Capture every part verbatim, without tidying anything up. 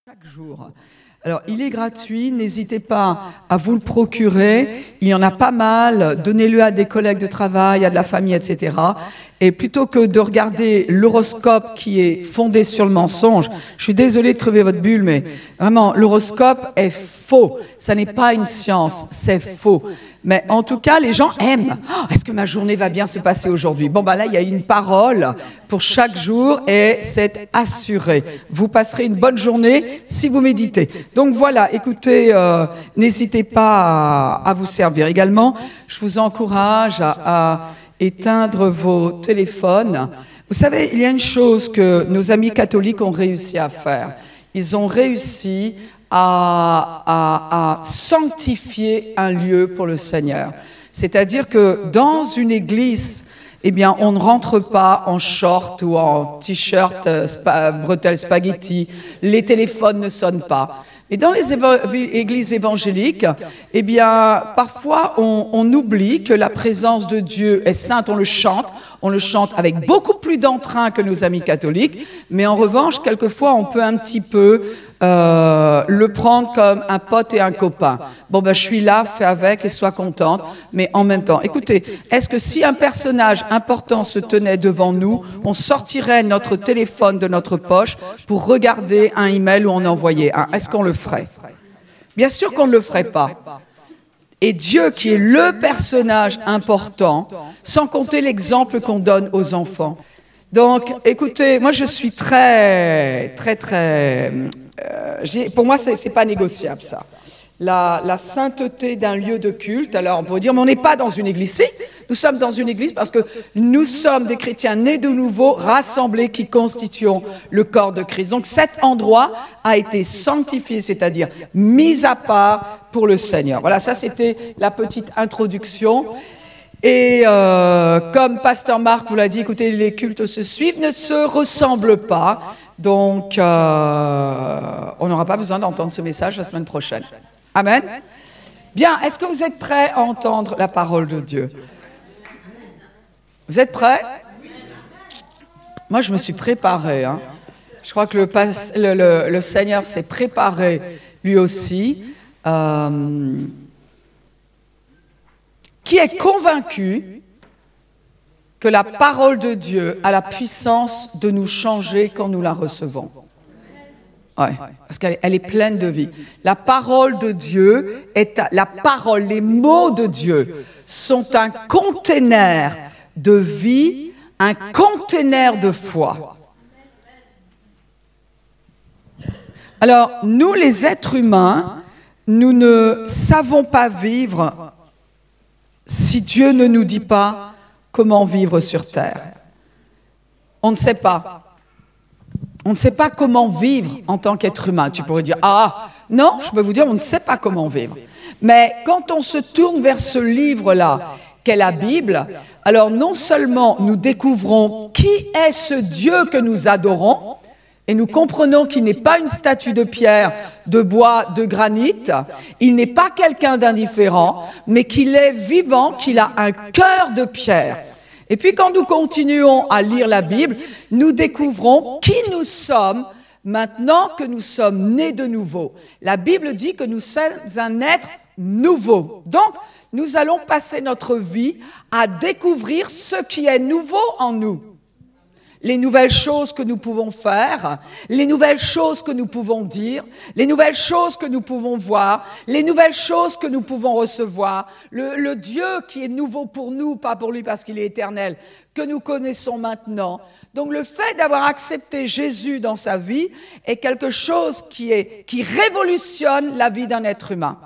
Chaque jour. Alors, il est gratuit, n'hésitez pas à vous le procurer. Il y en a pas mal. Donnez-le à des collègues de travail, à de la famille, et cetera. Et plutôt que de regarder l'horoscope qui est fondé sur le mensonge, je suis désolée de crever votre bulle, mais vraiment, l'horoscope est faux. Ça n'est pas une science, c'est faux. Mais en tout cas, les gens aiment. Oh, est-ce que ma journée va bien se passer aujourd'hui? Bon, ben là, il y a une parole pour chaque jour et c'est assuré. Vous passerez une bonne journée si vous méditez. Donc voilà, écoutez, euh, n'hésitez pas à, à vous servir. Également, je vous encourage à, à éteindre vos téléphones. Vous savez, il y a une chose que nos amis catholiques ont réussi à faire. Ils ont réussi à, à, à sanctifier un lieu pour le Seigneur. C'est-à-dire que dans une église, eh bien, on ne rentre pas en short ou en t-shirt, spa, bretelles spaghetti. Les téléphones ne sonnent pas. Et dans les évo- églises évangéliques, eh bien, parfois, on, on oublie que la présence de Dieu est sainte. On le chante, on le chante avec beaucoup plus d'entrain que nos amis catholiques. Mais en revanche, quelquefois, on peut un petit peu euh, le prendre comme un pote et un copain. Bon, ben, je suis là, fais avec et sois contente. Mais en même temps, écoutez, est-ce que si un personnage important se tenait devant nous, on sortirait notre téléphone de notre poche pour regarder un email ou en envoyer un? Est-ce qu'on le ferait? Bien sûr qu'on ne le ferait pas. Et Dieu, qui est le personnage important, sans compter l'exemple qu'on donne aux enfants. Donc, écoutez, moi je suis très, très, très... Euh, j'ai, pour moi, c'est, c'est pas négociable, ça. La, la sainteté d'un lieu de culte. Alors, on pourrait dire, mais on n'est pas dans une église. Si, nous sommes dans une église parce que nous sommes des chrétiens nés de nouveau, rassemblés, qui constituons le corps de Christ. Donc, cet endroit a été sanctifié, c'est-à-dire mis à part pour le Seigneur. Voilà, ça, c'était la petite introduction. Et euh, comme Pasteur Marc vous l'a dit, écoutez, les cultes se suivent, ne se ressemblent pas. Donc, euh, on n'aura pas besoin d'entendre ce message la semaine prochaine. Amen. Bien, est-ce que vous êtes prêts à entendre la parole de Dieu? Vous êtes prêts? Moi, je me suis préparée. Hein. Je crois que le, le, le, le Seigneur s'est préparé lui aussi. Euh, qui est convaincu que la parole de Dieu a la puissance de nous changer quand nous la recevons? Ouais, parce qu'elle elle est pleine de vie. La parole de Dieu est la parole, les mots de Dieu sont un conteneur de vie, un conteneur de foi. Alors, nous les êtres humains, nous ne savons pas vivre si Dieu ne nous dit pas comment vivre sur terre. On ne sait pas. On ne sait pas comment vivre en tant qu'être humain. Tu pourrais dire, ah, non, je peux vous dire, on ne sait pas comment vivre. Mais quand on se tourne vers ce livre-là, qu'est la Bible, alors non seulement nous découvrons qui est ce Dieu que nous adorons, et nous comprenons qu'il n'est pas une statue de pierre, de bois, de granit, il n'est pas quelqu'un d'indifférent, mais qu'il est vivant, qu'il a un cœur de pierre. Et puis quand nous continuons à lire la Bible, nous découvrons qui nous sommes maintenant que nous sommes nés de nouveau. La Bible dit que nous sommes un être nouveau. Donc, nous allons passer notre vie à découvrir ce qui est nouveau en nous. Les nouvelles choses que nous pouvons faire, les nouvelles choses que nous pouvons dire, les nouvelles choses que nous pouvons voir, les nouvelles choses que nous pouvons recevoir, le, le Dieu qui est nouveau pour nous, pas pour lui parce qu'il est éternel, que nous connaissons maintenant. Donc le fait d'avoir accepté Jésus dans sa vie est quelque chose qui, est, qui révolutionne la vie d'un être humain.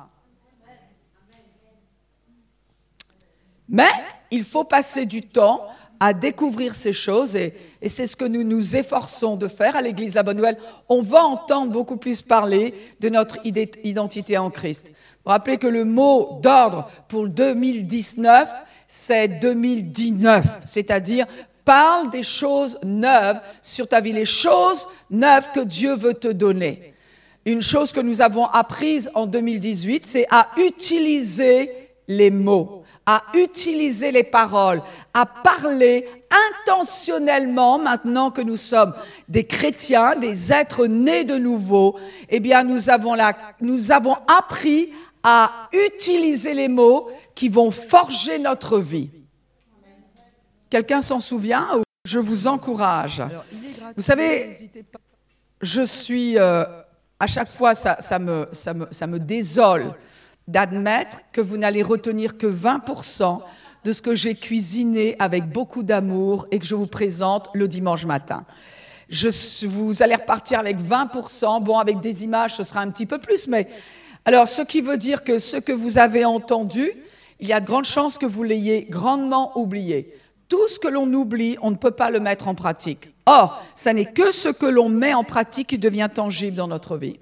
Mais il faut passer du temps à découvrir ces choses et, et c'est ce que nous nous efforçons de faire à l'Église La Bonne Nouvelle. On va entendre beaucoup plus parler de notre identité en Christ. Vous vous rappelez que le mot d'ordre pour deux mille dix-neuf, c'est deux mille dix-neuf, c'est-à-dire parle des choses neuves sur ta vie, les choses neuves que Dieu veut te donner. Une chose que nous avons apprise en deux mille dix-huit, c'est à utiliser les mots, à utiliser les paroles, à parler intentionnellement, maintenant que nous sommes des chrétiens, des êtres nés de nouveau, eh bien, nous avons, la, nous avons appris à utiliser les mots qui vont forger notre vie. Quelqu'un s'en souvient? Je vous encourage. Vous savez, je suis, euh, à chaque fois, ça, ça, me, ça, me, ça me désole d'admettre que vous n'allez retenir que vingt pour cent de ce que j'ai cuisiné avec beaucoup d'amour et que je vous présente le dimanche matin. Je, vous allez repartir avec vingt pour cent. Bon, avec des images, ce sera un petit peu plus, mais... Alors, ce qui veut dire que ce que vous avez entendu, il y a de grandes chances que vous l'ayez grandement oublié. Tout ce que l'on oublie, on ne peut pas le mettre en pratique. Or, ça n'est que ce que l'on met en pratique qui devient tangible dans notre vie.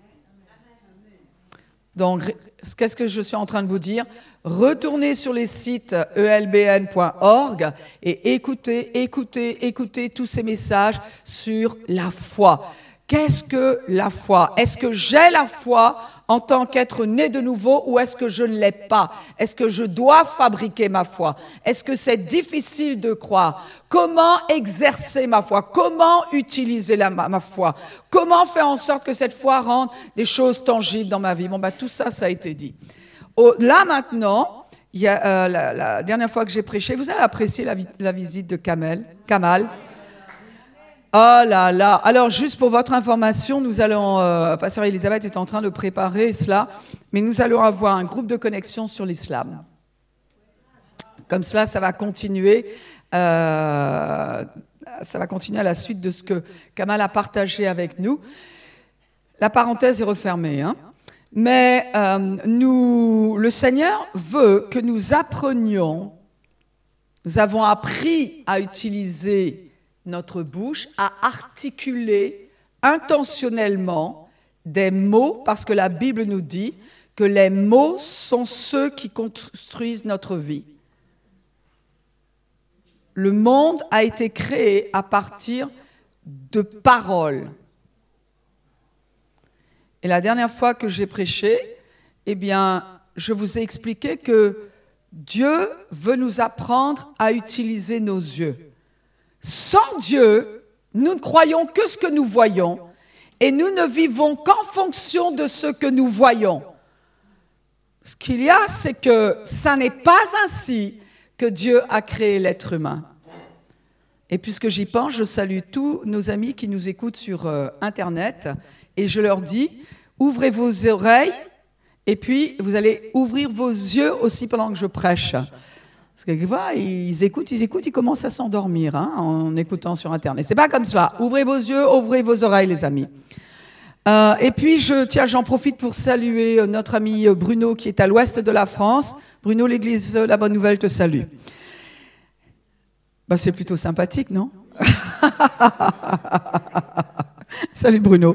Donc, qu'est-ce que je suis en train de vous dire? Retournez sur les sites e l b n point org et écoutez, écoutez, écoutez tous ces messages sur la foi. Qu'est-ce que la foi? Est-ce que j'ai la foi en tant qu'être né de nouveau ou est-ce que je ne l'ai pas? Est-ce que je dois fabriquer ma foi? Est-ce que c'est difficile de croire? Comment exercer ma foi? Comment utiliser la, ma, ma foi? Comment faire en sorte que cette foi rende des choses tangibles dans ma vie? Bon, bah, tout ça, ça a été dit. Oh, là, maintenant, il y a, euh, la, la dernière fois que j'ai prêché, vous avez apprécié la, vi- la visite de Kamel, Kamal? Oh là là. Alors, juste pour votre information, nous allons, euh, Pasteur Elisabeth est en train de préparer cela, mais nous allons avoir un groupe de connexion sur l'islam. Comme cela, ça va continuer, euh, ça va continuer à la suite de ce que Kamal a partagé avec nous. La parenthèse est refermée, hein. Mais euh, nous, le Seigneur veut que nous apprenions, nous avons appris à utiliser notre bouche, à articuler intentionnellement des mots, parce que la Bible nous dit que les mots sont ceux qui construisent notre vie. Le monde a été créé à partir de paroles. Et la dernière fois que j'ai prêché, eh bien, je vous ai expliqué que Dieu veut nous apprendre à utiliser nos yeux. Sans Dieu, nous ne croyons que ce que nous voyons et nous ne vivons qu'en fonction de ce que nous voyons. Ce qu'il y a, c'est que ça n'est pas ainsi que Dieu a créé l'être humain. Et puisque j'y pense, je salue tous nos amis qui nous écoutent sur euh, Internet et je leur dis, ouvrez vos oreilles et puis vous allez ouvrir vos yeux aussi pendant que je prêche. Parce que quelquefois, ils écoutent, ils écoutent, ils commencent à s'endormir hein, en écoutant sur Internet. C'est pas comme cela. Ouvrez vos yeux, ouvrez vos oreilles, les amis. Euh, et puis, je, tiens, j'en profite pour saluer notre ami Bruno qui est à l'ouest de la France. Bruno, l'église La Bonne Nouvelle te salue. Ben, c'est plutôt sympathique, non? Salut Bruno.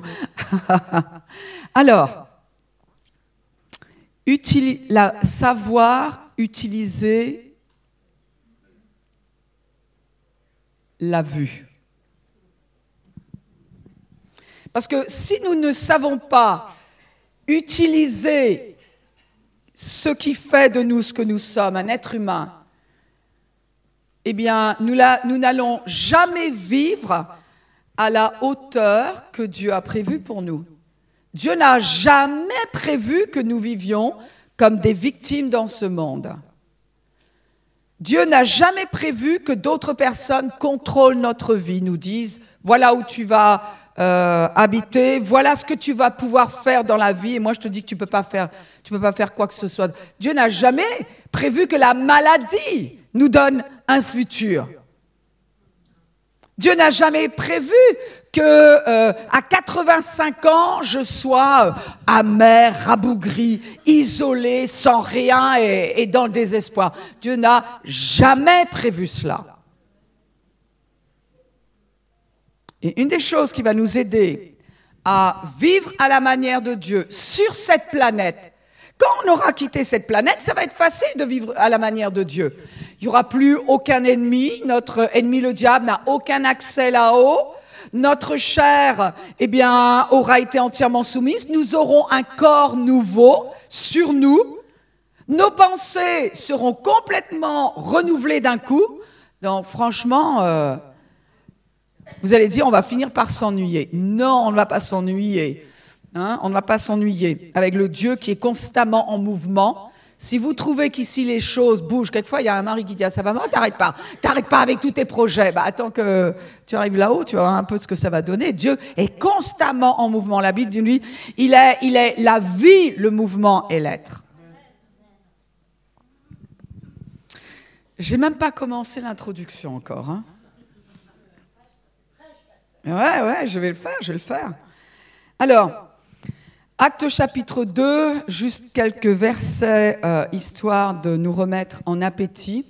Alors, utili- la, savoir utiliser la vue. Parce que si nous ne savons pas utiliser ce qui fait de nous ce que nous sommes, un être humain, eh bien, nous, la, nous n'allons jamais vivre à la hauteur que Dieu a prévue pour nous. Dieu n'a jamais prévu que nous vivions comme des victimes dans ce monde. Dieu n'a jamais prévu que d'autres personnes contrôlent notre vie, nous disent « voilà où tu vas euh, habiter, voilà ce que tu vas pouvoir faire dans la vie » et moi je te dis que tu ne peux pas faire, tu peux pas faire quoi que ce soit. Dieu n'a jamais prévu que la maladie nous donne un futur. Dieu n'a jamais prévu que euh, à quatre-vingt-cinq ans, je sois amer, rabougri, isolé, sans rien et, et dans le désespoir. Dieu n'a jamais prévu cela. Et une des choses qui va nous aider à vivre à la manière de Dieu sur cette planète, quand on aura quitté cette planète, ça va être facile de vivre à la manière de Dieu. Il n'y aura plus aucun ennemi. Notre ennemi, le diable, n'a aucun accès là-haut. Notre chair, eh bien, aura été entièrement soumise. Nous aurons un corps nouveau sur nous. Nos pensées seront complètement renouvelées d'un coup. Donc franchement, euh, vous allez dire, on va finir par s'ennuyer. Non, on ne va pas s'ennuyer. Hein, on ne va pas s'ennuyer avec le Dieu qui est constamment en mouvement. Si vous trouvez qu'ici les choses bougent, quelquefois il y a un mari qui dit à sa femme, oh, t'arrêtes pas, t'arrêtes pas avec tous tes projets. Bah, attends que tu arrives là-haut, tu vas voir un peu ce que ça va donner. Dieu est constamment en mouvement. La Bible dit, lui, il est, il est la vie, le mouvement et l'être. J'ai même pas commencé l'introduction encore. Hein. Ouais, ouais, je vais le faire, je vais le faire. Alors, Actes chapitre deux, juste quelques versets, euh, histoire de nous remettre en appétit.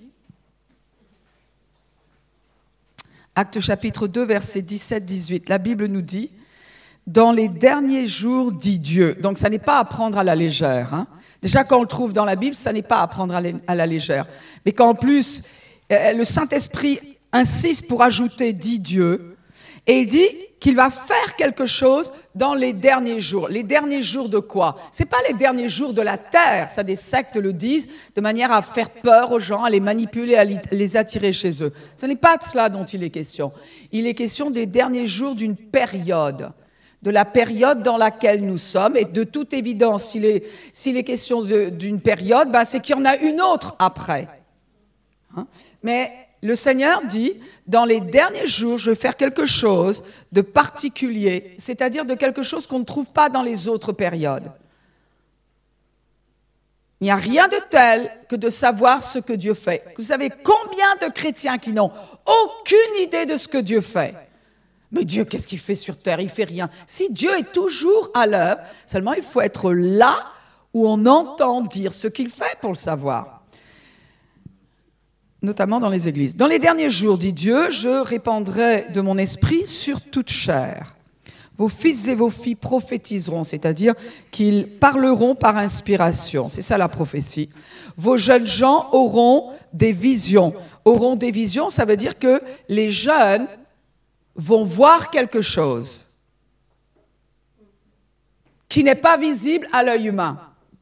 Actes chapitre deux, versets dix-sept dix-huit. La Bible nous dit, dans les derniers jours, dit Dieu. Donc, ça n'est pas à prendre à la légère. Hein. Déjà, quand on le trouve dans la Bible, ça n'est pas à prendre à la légère. Mais qu'en plus, euh, le Saint-Esprit insiste pour ajouter, dit Dieu, et il dit qu'il va faire quelque chose dans les derniers jours. Les derniers jours de quoi? C'est pas les derniers jours de la terre, ça des sectes le disent, de manière à faire peur aux gens, à les manipuler, à les attirer chez eux. Ce n'est pas de cela dont il est question. Il est question des derniers jours d'une période, de la période dans laquelle nous sommes. Et de toute évidence, s'il est, s'il est question de, d'une période, ben c'est qu'il y en a une autre après. Hein? Mais le Seigneur dit, dans les derniers jours, je vais faire quelque chose de particulier, c'est-à-dire de quelque chose qu'on ne trouve pas dans les autres périodes. Il n'y a rien de tel que de savoir ce que Dieu fait. Vous savez combien de chrétiens qui n'ont aucune idée de ce que Dieu fait? Mais Dieu, qu'est-ce qu'il fait sur terre? Il fait rien. Si Dieu est toujours à l'œuvre, seulement il faut être là où on entend dire ce qu'il fait pour le savoir. Notamment dans les églises. Dans les derniers jours, dit Dieu, je répandrai de mon esprit sur toute chair. Vos fils et vos filles prophétiseront, c'est-à-dire qu'ils parleront par inspiration. C'est ça la prophétie. Vos jeunes gens auront des visions. Auront des visions, ça veut dire que les jeunes vont voir quelque chose qui n'est pas visible à l'œil humain.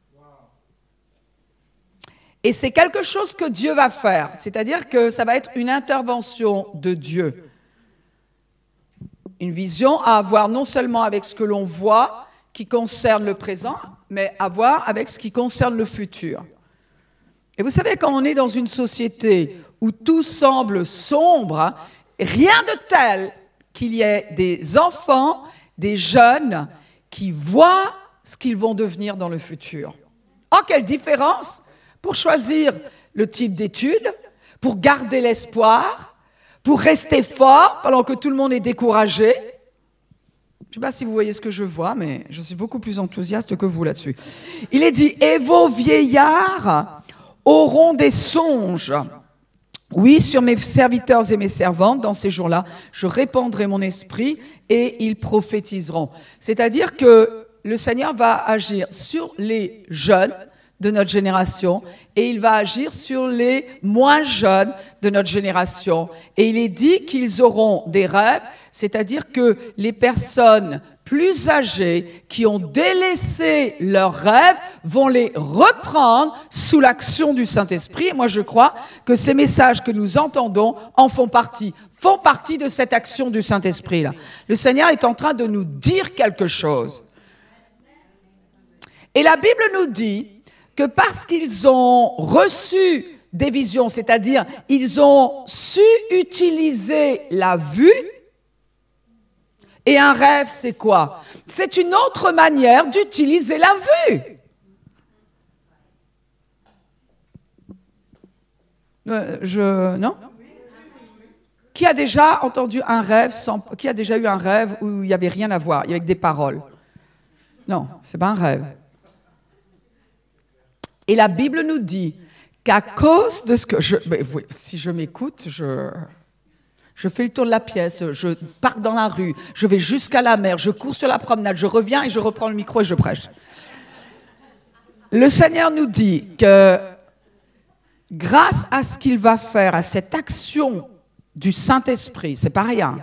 Et c'est quelque chose que Dieu va faire, c'est-à-dire que ça va être une intervention de Dieu. Une vision à avoir non seulement avec ce que l'on voit, qui concerne le présent, mais à voir avec ce qui concerne le futur. Et vous savez, quand on est dans une société où tout semble sombre, rien de tel qu'il y ait des enfants, des jeunes, qui voient ce qu'ils vont devenir dans le futur. Oh, quelle différence! Pour choisir le type d'études, pour garder l'espoir, pour rester fort pendant que tout le monde est découragé. Je ne sais pas si vous voyez ce que je vois, mais je suis beaucoup plus enthousiaste que vous là-dessus. Il est dit, et vos vieillards auront des songes. Oui, sur mes serviteurs et mes servantes, dans ces jours-là, je répandrai mon esprit et ils prophétiseront. C'est-à-dire que le Seigneur va agir sur les jeunes de notre génération et il va agir sur les moins jeunes de notre génération. Et il est dit qu'ils auront des rêves, c'est-à-dire que les personnes plus âgées qui ont délaissé leurs rêves vont les reprendre sous l'action du Saint-Esprit. Et moi, je crois que ces messages que nous entendons en font partie, font partie de cette action du Saint-Esprit-là. Le Seigneur est en train de nous dire quelque chose. Et la Bible nous dit que parce qu'ils ont reçu des visions, c'est-à-dire ils ont su utiliser la vue, et un rêve, c'est quoi? C'est une autre manière d'utiliser la vue. Euh, je, non? Qui a déjà entendu un rêve sans, qui a déjà eu un rêve où il n'y avait rien à voir, avec des paroles? Non, c'est pas un rêve. Et la Bible nous dit qu'à cause de ce que je... Mais oui, si je m'écoute, je, je fais le tour de la pièce, je pars dans la rue, je vais jusqu'à la mer, je cours sur la promenade, je reviens et je reprends le micro et je prêche. Le Seigneur nous dit que grâce à ce qu'il va faire, à cette action du Saint-Esprit, c'est pas rien,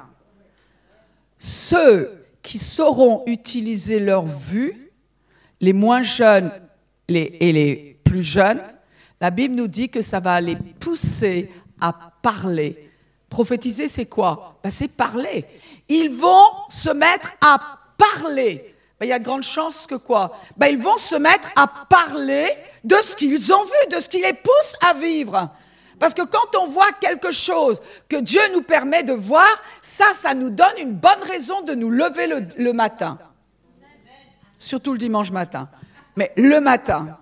ceux qui sauront utiliser leur vue, les moins jeunes les, et les plus jeunes, la Bible nous dit que ça va les pousser à parler. Prophétiser, c'est quoi? Ben, c'est parler. Ils vont se mettre à parler. Ben, il y a de grandes chances que quoi? Ben, ils vont se mettre à parler de ce qu'ils ont vu, de ce qui les pousse à vivre. Parce que quand on voit quelque chose que Dieu nous permet de voir, ça, ça nous donne une bonne raison de nous lever le, le matin. Surtout le dimanche matin. Mais le matin.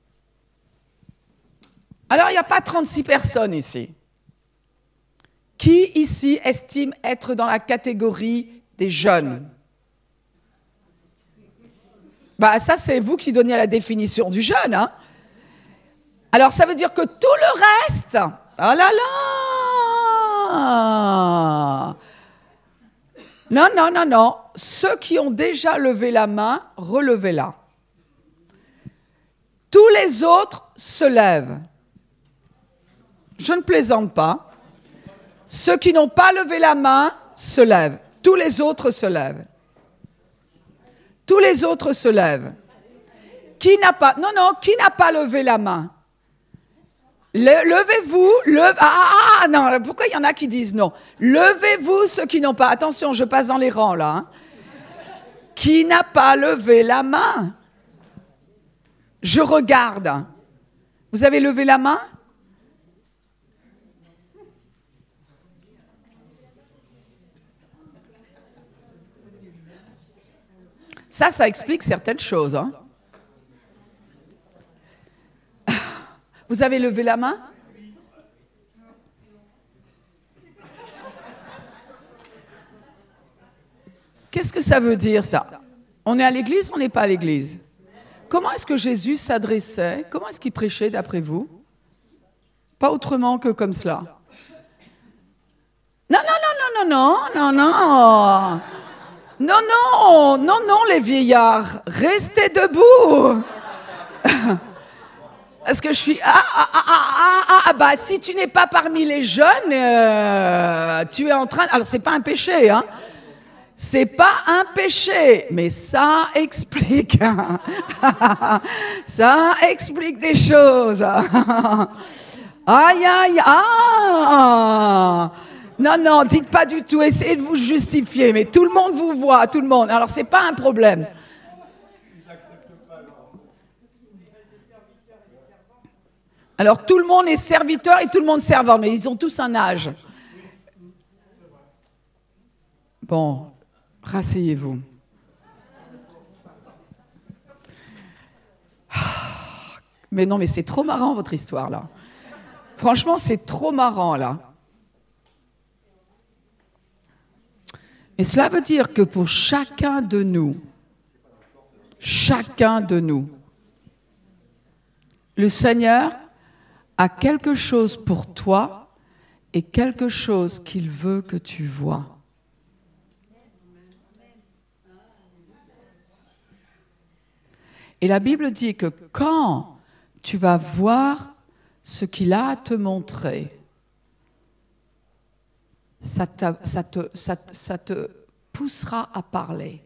Alors, il n'y a pas trente-six personnes ici. Qui ici estime être dans la catégorie des jeunes? Bah, ça, c'est vous qui donnez la définition du jeune, hein? Alors, ça veut dire que tout le reste, oh là là! Non, non, non, non. Ceux qui ont déjà levé la main, relevez-la. Tous les autres se lèvent. Je ne plaisante pas. Ceux qui n'ont pas levé la main se lèvent. Tous les autres se lèvent. Tous les autres se lèvent. Qui n'a pas, non, non, qui n'a pas levé la main? Le, levez-vous, leve, ah, ah, ah, non, pourquoi il y en a qui disent non? Levez-vous ceux qui n'ont pas, attention, je passe dans les rangs là. Hein. Qui n'a pas levé la main? Je regarde. Vous avez levé la main? Ça, ça explique certaines choses. Hein. Vous avez levé la main? Qu'est-ce que ça veut dire, ça? On est à l'église ou on n'est pas à l'église? Comment est-ce que Jésus s'adressait? Comment est-ce qu'il prêchait, d'après vous? Pas autrement que comme cela. Non, non, non, non, non, non, non, non. Non, non, non, non, les vieillards, restez debout. Est-ce que je suis... Ah, ah, ah, ah, ah, ah, bah, si tu n'es pas parmi les jeunes, euh, tu es en train... Alors, c'est pas un péché, hein. C'est pas un péché, mais ça explique... ça explique des choses. Aïe, aïe, ah. Non, non, dites pas du tout, essayez de vous justifier, mais tout le monde vous voit, tout le monde. Alors, c'est pas un problème. Alors, tout le monde est serviteur et tout le monde servant, mais ils ont tous un âge. Bon, rasseyez-vous. Mais non, mais c'est trop marrant, votre histoire, là. Franchement, c'est trop marrant, là. Et cela veut dire que pour chacun de nous, chacun de nous, le Seigneur a quelque chose pour toi et quelque chose qu'il veut que tu vois. Et la Bible dit que quand tu vas voir ce qu'il a à te montrer, ça te, ça te, ça te, ça te poussera à parler.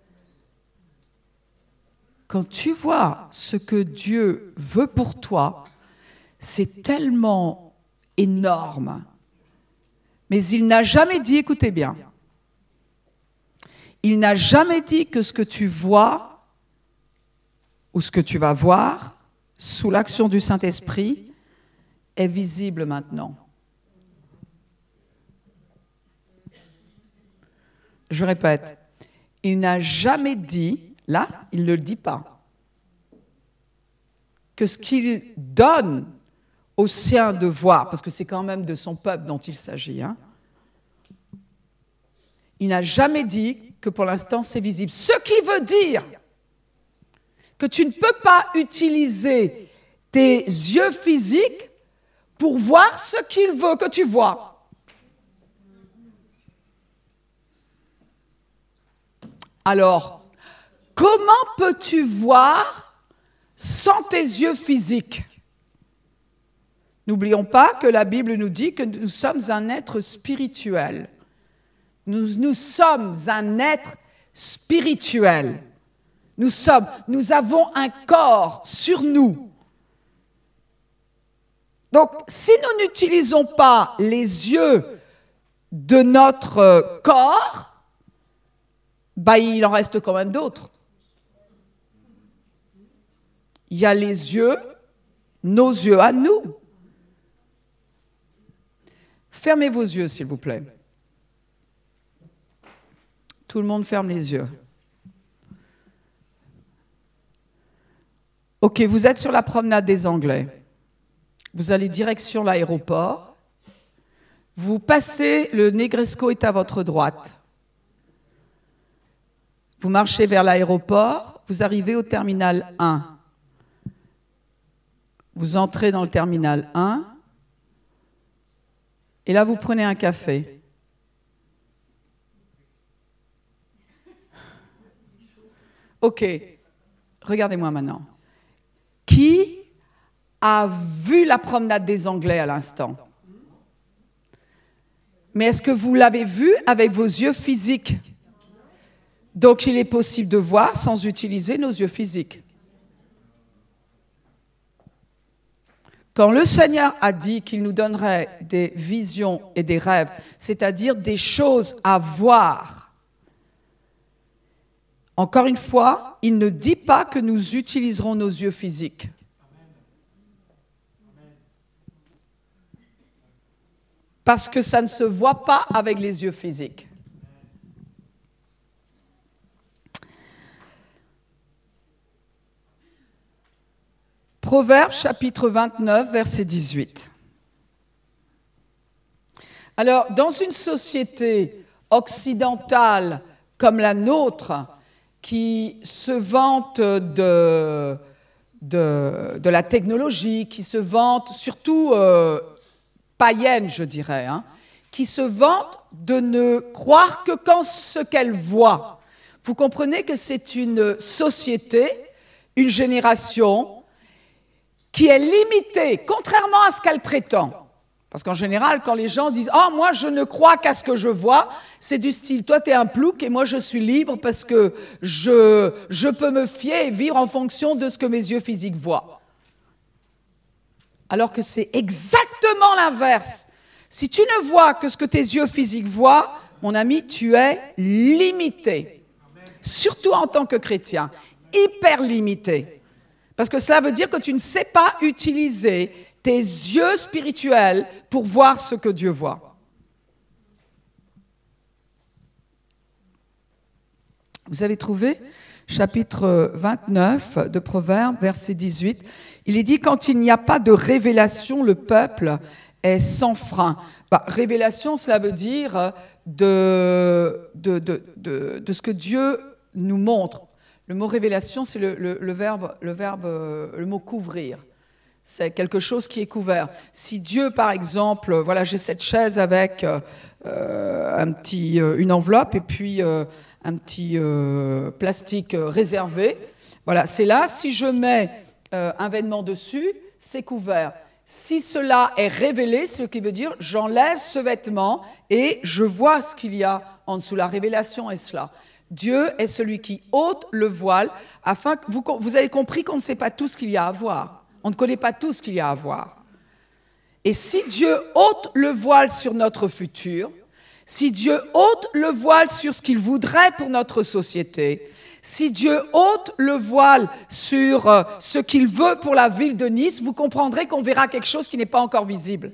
Quand tu vois ce que Dieu veut pour toi, c'est tellement énorme. Mais il n'a jamais dit, écoutez bien, il n'a jamais dit que ce que tu vois ou ce que tu vas voir sous l'action du Saint-Esprit est visible maintenant. Je répète, il n'a jamais dit, là, il ne le dit pas, que ce qu'il donne aux siens de voir, parce que c'est quand même de son peuple dont il s'agit, hein, il n'a jamais dit que pour l'instant c'est visible. Ce qui veut dire que tu ne peux pas utiliser tes yeux physiques pour voir ce qu'il veut que tu vois. Alors, comment peux-tu voir sans tes yeux physiques? N'oublions pas que la Bible nous dit que nous sommes un être spirituel. Nous, nous sommes un être spirituel. Nous sommes, nous avons un corps sur nous. Donc, si nous n'utilisons pas les yeux de notre corps, bah, il en reste quand même d'autres. Il y a les yeux, nos yeux à nous. Fermez vos yeux, s'il vous plaît. Tout le monde ferme les yeux. Ok, vous êtes sur la promenade des Anglais. Vous allez direction l'aéroport. Vous passez, le Negresco est à votre droite. Vous marchez vers l'aéroport, vous arrivez au terminal un. Vous entrez dans le terminal un. Et là, vous prenez un café. Ok, regardez-moi maintenant. Qui a vu la promenade des Anglais à l'instant? Mais est-ce que vous l'avez vu avec vos yeux physiques? Donc, il est possible de voir sans utiliser nos yeux physiques. Quand le Seigneur a dit qu'il nous donnerait des visions et des rêves, c'est-à-dire des choses à voir, encore une fois, il ne dit pas que nous utiliserons nos yeux physiques. Parce que ça ne se voit pas avec les yeux physiques. Proverbes chapitre vingt-neuf, verset dix-huit. Alors, dans une société occidentale comme la nôtre, qui se vante de, de, de la technologie, qui se vante surtout euh, païenne, je dirais, hein, qui se vante de ne croire que qu'en ce qu'elle voit. Vous comprenez que c'est une société, une génération qui est limitée, contrairement à ce qu'elle prétend. Parce qu'en général, quand les gens disent « Oh, moi, je ne crois qu'à ce que je vois », c'est du style « Toi, tu es un plouc et moi, je suis libre parce que je, je peux me fier et vivre en fonction de ce que mes yeux physiques voient. » Alors que c'est exactement l'inverse. Si tu ne vois que ce que tes yeux physiques voient, mon ami, tu es limité. Surtout en tant que chrétien, hyper limité. Parce que cela veut dire que tu ne sais pas utiliser tes yeux spirituels pour voir ce que Dieu voit. Vous avez trouvé chapitre vingt-neuf de Proverbes, verset dix-huit. Il est dit « Quand il n'y a pas de révélation, le peuple est sans frein. » Bah, révélation, cela veut dire de, de, de, de, de ce que Dieu nous montre. Le mot révélation, c'est le, le, le verbe, le verbe, le mot couvrir. C'est quelque chose qui est couvert. Si Dieu, par exemple, voilà, j'ai cette chaise avec euh, un petit, euh, une enveloppe et puis euh, un petit euh, plastique euh, réservé, voilà, c'est là. Si je mets euh, un vêtement dessus, c'est couvert. Si cela est révélé, ce qui veut dire j'enlève ce vêtement et je vois ce qu'il y a en dessous. La révélation est cela. Dieu est celui qui ôte le voile, afin que vous, vous avez compris qu'on ne sait pas tout ce qu'il y a à voir. On ne connaît pas tout ce qu'il y a à voir. Et si Dieu ôte le voile sur notre futur, si Dieu ôte le voile sur ce qu'il voudrait pour notre société, si Dieu ôte le voile sur euh, ce qu'il veut pour la ville de Nice, vous comprendrez qu'on verra quelque chose qui n'est pas encore visible.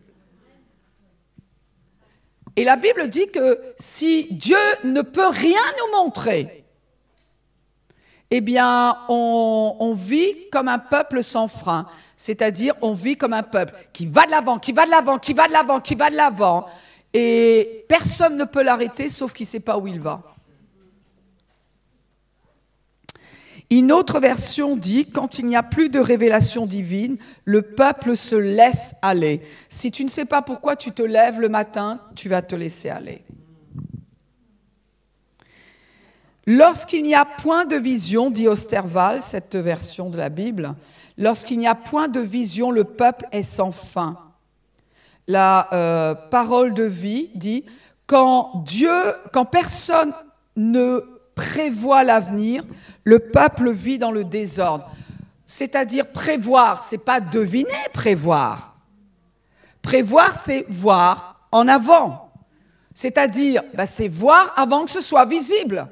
Et la Bible dit que si Dieu ne peut rien nous montrer, eh bien, on, on vit comme un peuple sans frein. C'est-à-dire, on vit comme un peuple qui va de l'avant, qui va de l'avant, qui va de l'avant, qui va de l'avant. Et personne ne peut l'arrêter, sauf qu'il ne sait pas où il va. Une autre version dit, quand il n'y a plus de révélation divine, le peuple se laisse aller. Si tu ne sais pas pourquoi tu te lèves le matin, tu vas te laisser aller. Lorsqu'il n'y a point de vision, dit Osterwald, cette version de la Bible, lorsqu'il n'y a point de vision, le peuple est sans fin. La euh, parole de vie dit, quand Dieu, quand personne ne prévoit l'avenir, le peuple vit dans le désordre. C'est-à-dire prévoir, c'est pas deviner, prévoir. Prévoir, c'est voir en avant. C'est-à-dire, ben, c'est voir avant que ce soit visible.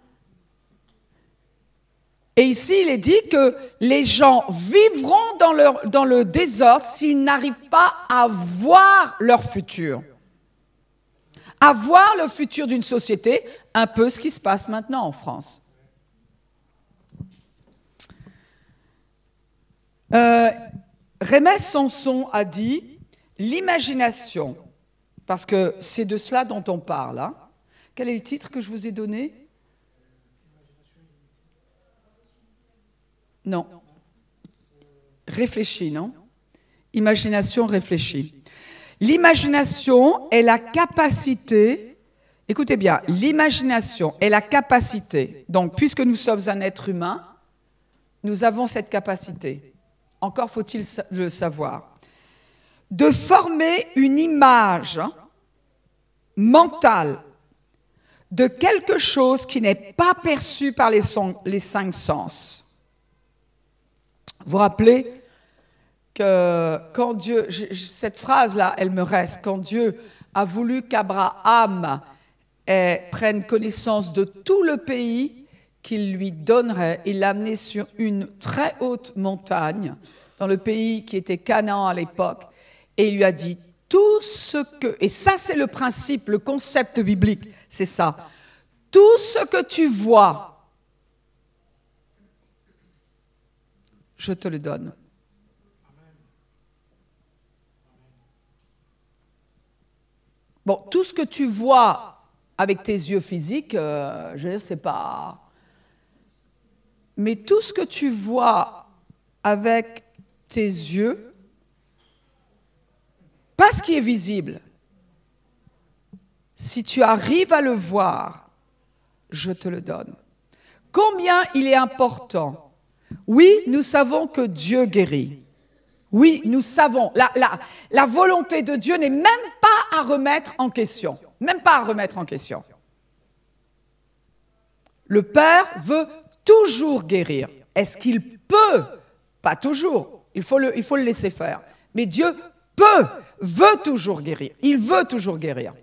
Et ici, il est dit que les gens vivront dans, leur, dans le désordre s'ils n'arrivent pas à voir leur futur. À voir le futur d'une société, un peu ce qui se passe maintenant en France. Euh, Rémès Samson a dit « l'imagination », parce que c'est de cela dont on parle. Hein. Quel est le titre que je vous ai donné ? Non. Réfléchis, non ? Imagination réfléchie. L'imagination est la capacité, écoutez bien, l'imagination est la capacité, donc puisque nous sommes un être humain, nous avons cette capacité, encore faut-il le savoir, de former une image mentale de quelque chose qui n'est pas perçu par les, son, les cinq sens. Vous vous rappelez que quand Dieu, cette phrase-là, elle me reste, quand Dieu a voulu qu'Abraham eh, prenne connaissance de tout le pays qu'il lui donnerait, il l'a amené sur une très haute montagne, dans le pays qui était Canaan à l'époque, et il lui a dit tout ce que, et ça c'est le principe, le concept biblique, c'est ça, tout ce que tu vois, je te le donne. Bon, tout ce que tu vois avec tes yeux physiques, euh, je veux dire, c'est pas... Mais tout ce que tu vois avec tes yeux, pas ce qui est visible, si tu arrives à le voir, je te le donne. Combien il est important. Oui, nous savons que Dieu guérit. Oui, nous savons. La, la, la volonté de Dieu n'est même pas à remettre en question. Même pas à remettre en question. Le Père veut toujours guérir. Est-ce qu'il peut ? Pas toujours. Il faut le, il faut le laisser faire. Mais Dieu peut, veut toujours guérir. Il veut toujours guérir.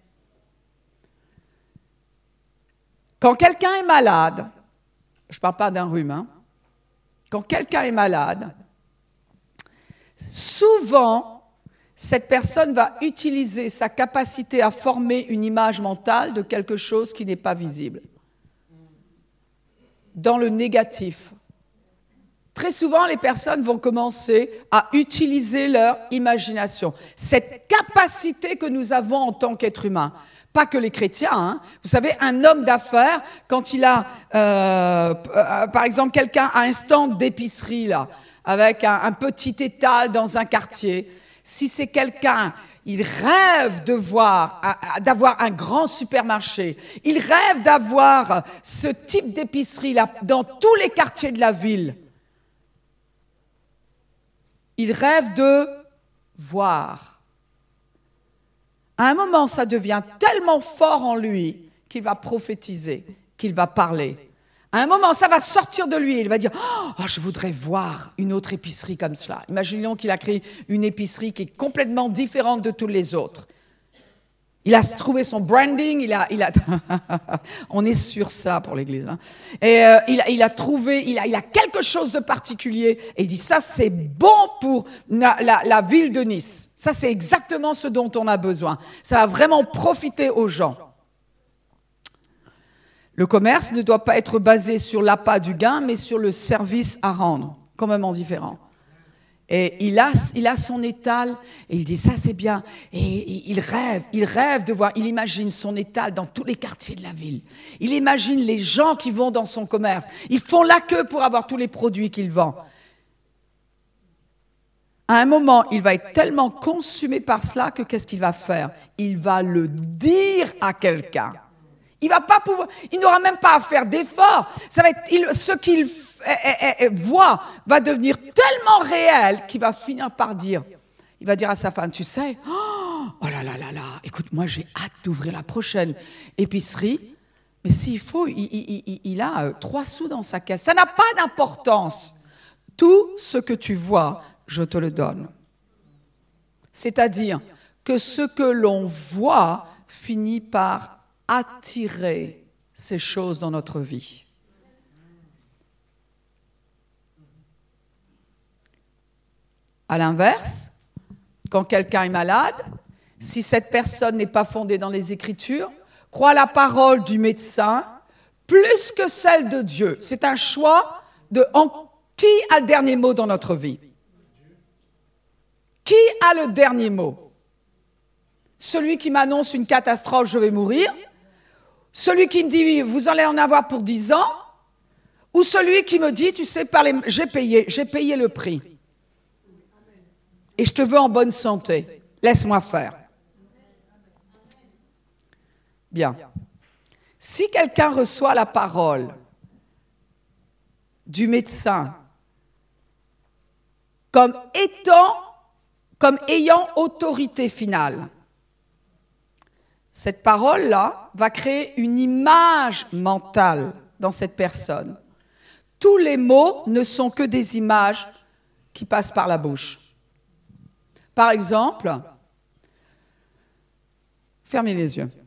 Quand quelqu'un est malade, je ne parle pas d'un rhume, hein, quand quelqu'un est malade, souvent, cette personne va utiliser sa capacité à former une image mentale de quelque chose qui n'est pas visible. Dans le négatif. Très souvent, les personnes vont commencer à utiliser leur imagination. Cette capacité que nous avons en tant qu'être humain. Pas que les chrétiens. Hein. Vous savez, un homme d'affaires, quand il a, euh, euh, par exemple, quelqu'un à un stand d'épicerie, là, avec un, un petit étal dans un quartier, si c'est quelqu'un, il rêve de voir, d'avoir un grand supermarché, il rêve d'avoir ce type d'épicerie-là dans tous les quartiers de la ville. Il rêve de voir. À un moment, ça devient tellement fort en lui qu'il va prophétiser, qu'il va parler. À un moment, ça va sortir de lui. Il va dire « Oh, je voudrais voir une autre épicerie comme cela. » Imaginons qu'il a créé une épicerie qui est complètement différente de toutes les autres. Il a trouvé son branding. Il a, il a on est sur ça pour l'Église. Hein. Et euh, il, a, il a trouvé, il a, il a quelque chose de particulier. Et il dit « Ça, c'est bon pour la, la, la ville de Nice. Ça, c'est exactement ce dont on a besoin. Ça va vraiment profiter aux gens. » Le commerce ne doit pas être basé sur l'appât du gain, mais sur le service à rendre, complètement différent. Et il a, il a son étal, et il dit, ça c'est bien. Et, et il rêve, il rêve de voir, il imagine son étal dans tous les quartiers de la ville. Il imagine les gens qui vont dans son commerce. Ils font la queue pour avoir tous les produits qu'il vend. À un moment, il va être tellement consumé par cela que qu'est-ce qu'il va faire ? Il va le dire à quelqu'un. Il va pas pouvoir, il n'aura même pas à faire d'efforts. Ça va être, il, ce qu'il f, eh, eh, voit va devenir tellement réel qu'il va finir par dire, il va dire à sa femme, tu sais, oh, oh là là là là, écoute, moi j'ai hâte d'ouvrir la prochaine épicerie, mais s'il faut, il, il, il, il a euh, trois sous dans sa caisse. Ça n'a pas d'importance. Tout ce que tu vois, je te le donne. C'est-à-dire que ce que l'on voit finit par attirer ces choses dans notre vie. À l'inverse, quand quelqu'un est malade, si cette personne n'est pas fondée dans les Écritures, croit la parole du médecin plus que celle de Dieu. C'est un choix de en, qui a le dernier mot dans notre vie. Qui a le dernier mot? Celui qui m'annonce une catastrophe, je vais mourir. Celui qui me dit, vous allez en avoir pour dix ans. Ou celui qui me dit, tu sais, par les, j'ai payé, j'ai payé le prix. Et je te veux en bonne santé. Laisse-moi faire. Bien. Si quelqu'un reçoit la parole du médecin comme étant, comme ayant autorité finale, cette parole-là va créer une image mentale dans cette personne. Tous les mots ne sont que des images qui passent par la bouche. Par exemple, fermez les yeux.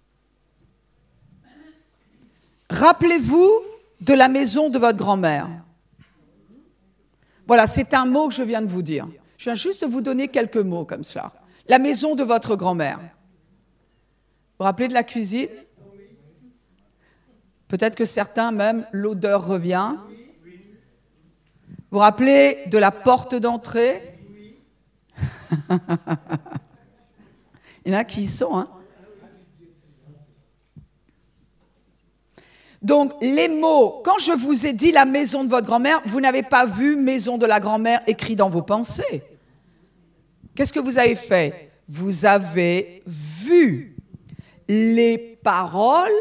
Rappelez-vous de la maison de votre grand-mère. Voilà, c'est un mot que je viens de vous dire. Je viens juste de vous donner quelques mots comme cela. La maison de votre grand-mère. Vous vous rappelez de la cuisine? Peut-être que certains, même, l'odeur revient. Vous vous rappelez de la porte d'entrée? Il y en a qui y sont, hein. Donc, les mots, quand je vous ai dit la maison de votre grand-mère, vous n'avez pas vu maison de la grand-mère écrit dans vos pensées. Qu'est-ce que vous avez fait? Vous avez vu. Les paroles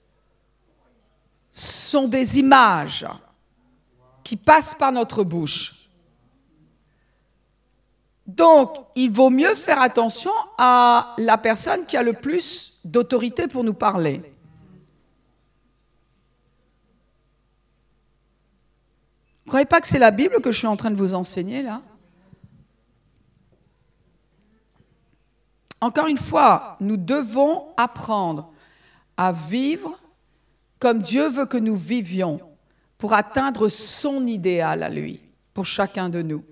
sont des images qui passent par notre bouche. Donc, il vaut mieux faire attention à la personne qui a le plus d'autorité pour nous parler. Vous ne croyez pas que c'est la Bible que je suis en train de vous enseigner, là? Encore une fois, nous devons apprendre à vivre comme Dieu veut que nous vivions pour atteindre son idéal à lui, pour chacun de nous.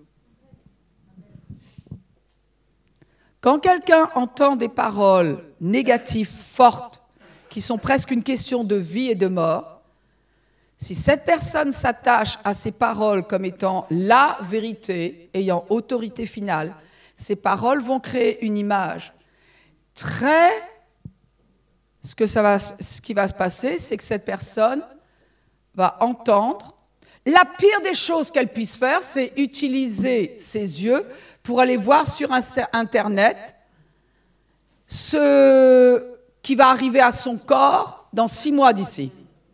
Quand quelqu'un entend des paroles négatives fortes, qui sont presque une question de vie et de mort, si cette personne s'attache à ces paroles comme étant la vérité, ayant autorité finale, ces paroles vont créer une image très... Ce, que ça va, ce qui va se passer, c'est que cette personne va entendre. La pire des choses qu'elle puisse faire, c'est utiliser ses yeux pour aller voir sur Internet ce qui va arriver à son corps dans six mois d'ici.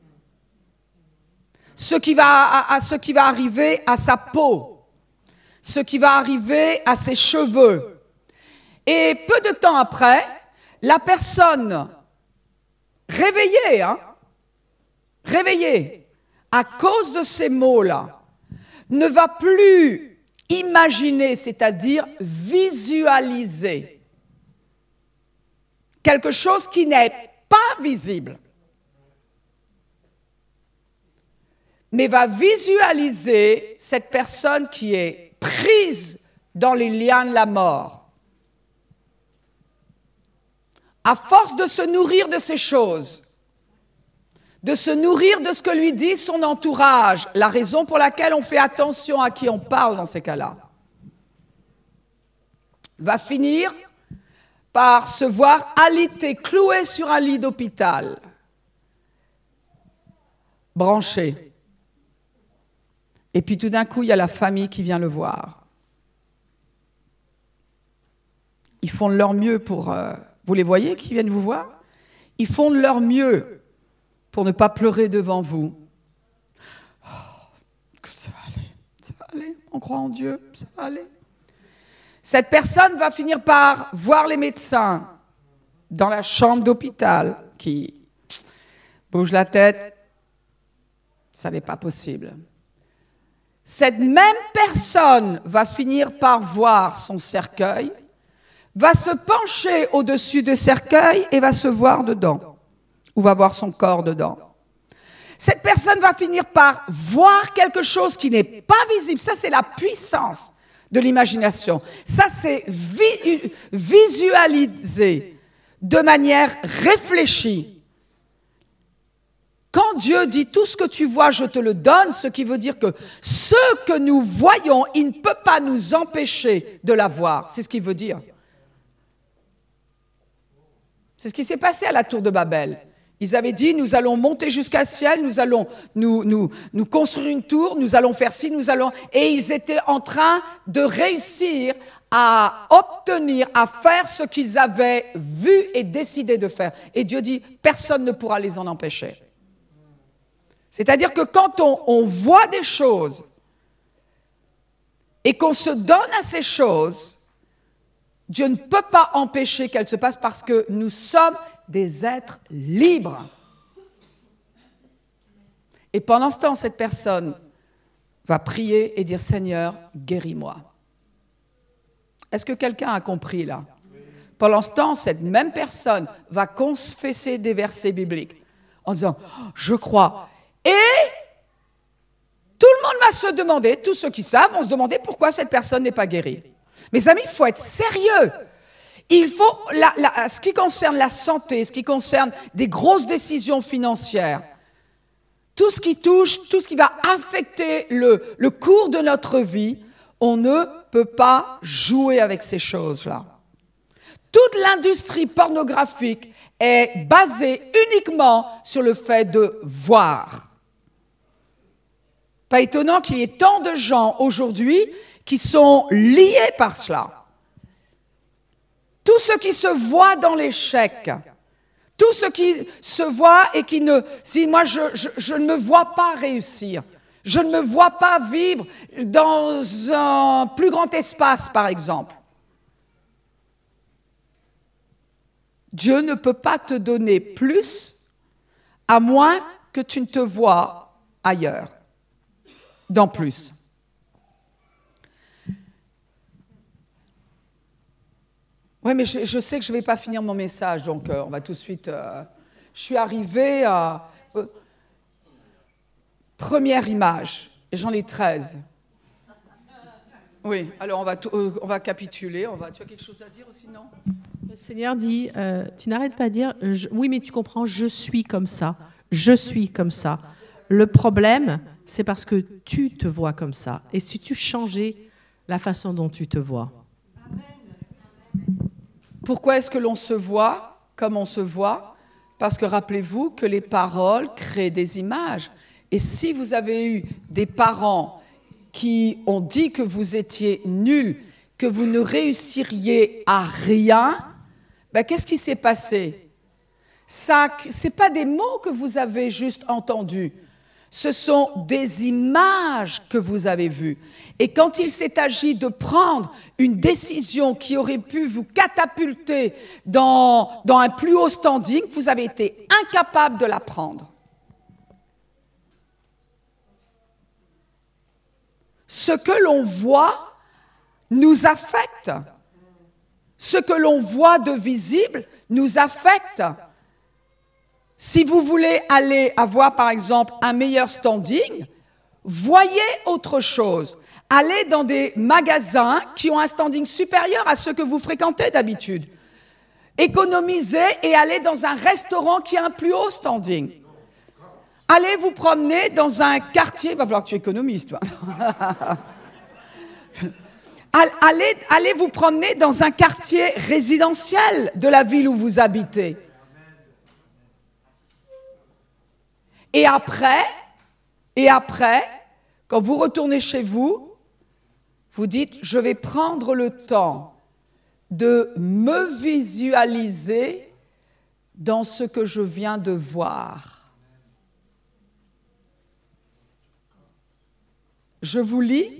Ce qui va, à, à ce qui va arriver à sa peau. Ce qui va arriver à ses cheveux. Et peu de temps après, la personne réveillée, hein, réveillée, à cause de ces mots-là, ne va plus imaginer, c'est-à-dire visualiser quelque chose qui n'est pas visible, mais va visualiser cette personne qui est prise dans les liens de la mort. À force de se nourrir de ces choses, de se nourrir de ce que lui dit son entourage, la raison pour laquelle on fait attention à qui on parle dans ces cas-là, va finir par se voir alité, cloué sur un lit d'hôpital, branché. Et puis tout d'un coup, il y a la famille qui vient le voir. Ils font de leur mieux pour... Euh, vous les voyez qui viennent vous voir? Ils font de leur mieux pour ne pas pleurer devant vous. Oh, ça va aller, ça va aller, on croit en Dieu, ça va aller. Cette personne va finir par voir les médecins dans la chambre d'hôpital qui bougent la tête. Ça n'est pas possible. Cette même personne va finir par voir son cercueil, va se pencher au-dessus du cercueil et va se voir dedans, ou va voir son corps dedans. Cette personne va finir par voir quelque chose qui n'est pas visible. Ça, c'est la puissance de l'imagination. Ça, c'est vi- visualiser de manière réfléchie. Quand Dieu dit « tout ce que tu vois, je te le donne », ce qui veut dire que ce que nous voyons, il ne peut pas nous empêcher de la voir. C'est ce qu'il veut dire. C'est ce qui s'est passé à la tour de Babel. Ils avaient dit, nous allons monter jusqu'à le ciel, nous allons nous, nous, nous construire une tour, nous allons faire ci, nous allons... Et ils étaient en train de réussir à obtenir, à faire ce qu'ils avaient vu et décidé de faire. Et Dieu dit, personne ne pourra les en empêcher. C'est-à-dire que quand on, on voit des choses et qu'on se donne à ces choses, Dieu ne peut pas empêcher qu'elles se passent parce que nous sommes des êtres libres. Et pendant ce temps, cette personne va prier et dire « Seigneur, guéris-moi ». Est-ce que quelqu'un a compris là? Pendant ce temps, cette même personne va confesser des versets bibliques en disant oh, « Je crois ». Et tout le monde va se demander, tous ceux qui savent vont se demander pourquoi cette personne n'est pas guérie. Mes amis, il faut être sérieux. Il faut, la, la, ce qui concerne la santé, ce qui concerne des grosses décisions financières, tout ce qui touche, tout ce qui va affecter le, le cours de notre vie, on ne peut pas jouer avec ces choses-là. Toute l'industrie pornographique est basée uniquement sur le fait de voir. Pas étonnant qu'il y ait tant de gens aujourd'hui qui sont liés par cela. Tout ce qui se voit dans l'échec, tout ce qui se voit et qui ne... Si moi, je, je, je ne me vois pas réussir, je ne me vois pas vivre dans un plus grand espace, par exemple. Dieu ne peut pas te donner plus, à moins que tu ne te vois ailleurs, dans plus. Oui, mais je, je sais que je ne vais pas finir mon message, donc euh, on va tout de suite... Euh, je suis arrivée à... Euh, première image, et j'en ai treize. Oui, alors on va, tout, euh, on va capituler. On va, tu as quelque chose à dire aussi, non? Le Seigneur dit, euh, tu n'arrêtes pas de dire, je, oui, mais tu comprends, je suis comme ça, je suis comme ça. Le problème, c'est parce que tu te vois comme ça. Et si tu changeais la façon dont tu te vois? Pourquoi est-ce que l'on se voit comme on se voit? Parce que rappelez-vous que les paroles créent des images. Et si vous avez eu des parents qui ont dit que vous étiez nuls, que vous ne réussiriez à rien, ben qu'est-ce qui s'est passé? Ça, ce n'est pas des mots que vous avez juste entendus. Ce sont des images que vous avez vues. Et quand il s'est agi de prendre une décision qui aurait pu vous catapulter dans, dans un plus haut standing, vous avez été incapable de la prendre. Ce que l'on voit nous affecte. Ce que l'on voit de visible nous affecte. Si vous voulez aller avoir, par exemple, un meilleur standing, voyez autre chose. Allez dans des magasins qui ont un standing supérieur à ceux que vous fréquentez d'habitude. Économisez et allez dans un restaurant qui a un plus haut standing. Allez vous promener dans un quartier... Il va falloir que tu économises, toi. allez, allez vous promener dans un quartier résidentiel de la ville où vous habitez. Et après, et après, quand vous retournez chez vous, vous dites, je vais prendre le temps de me visualiser dans ce que je viens de voir. Je vous lis,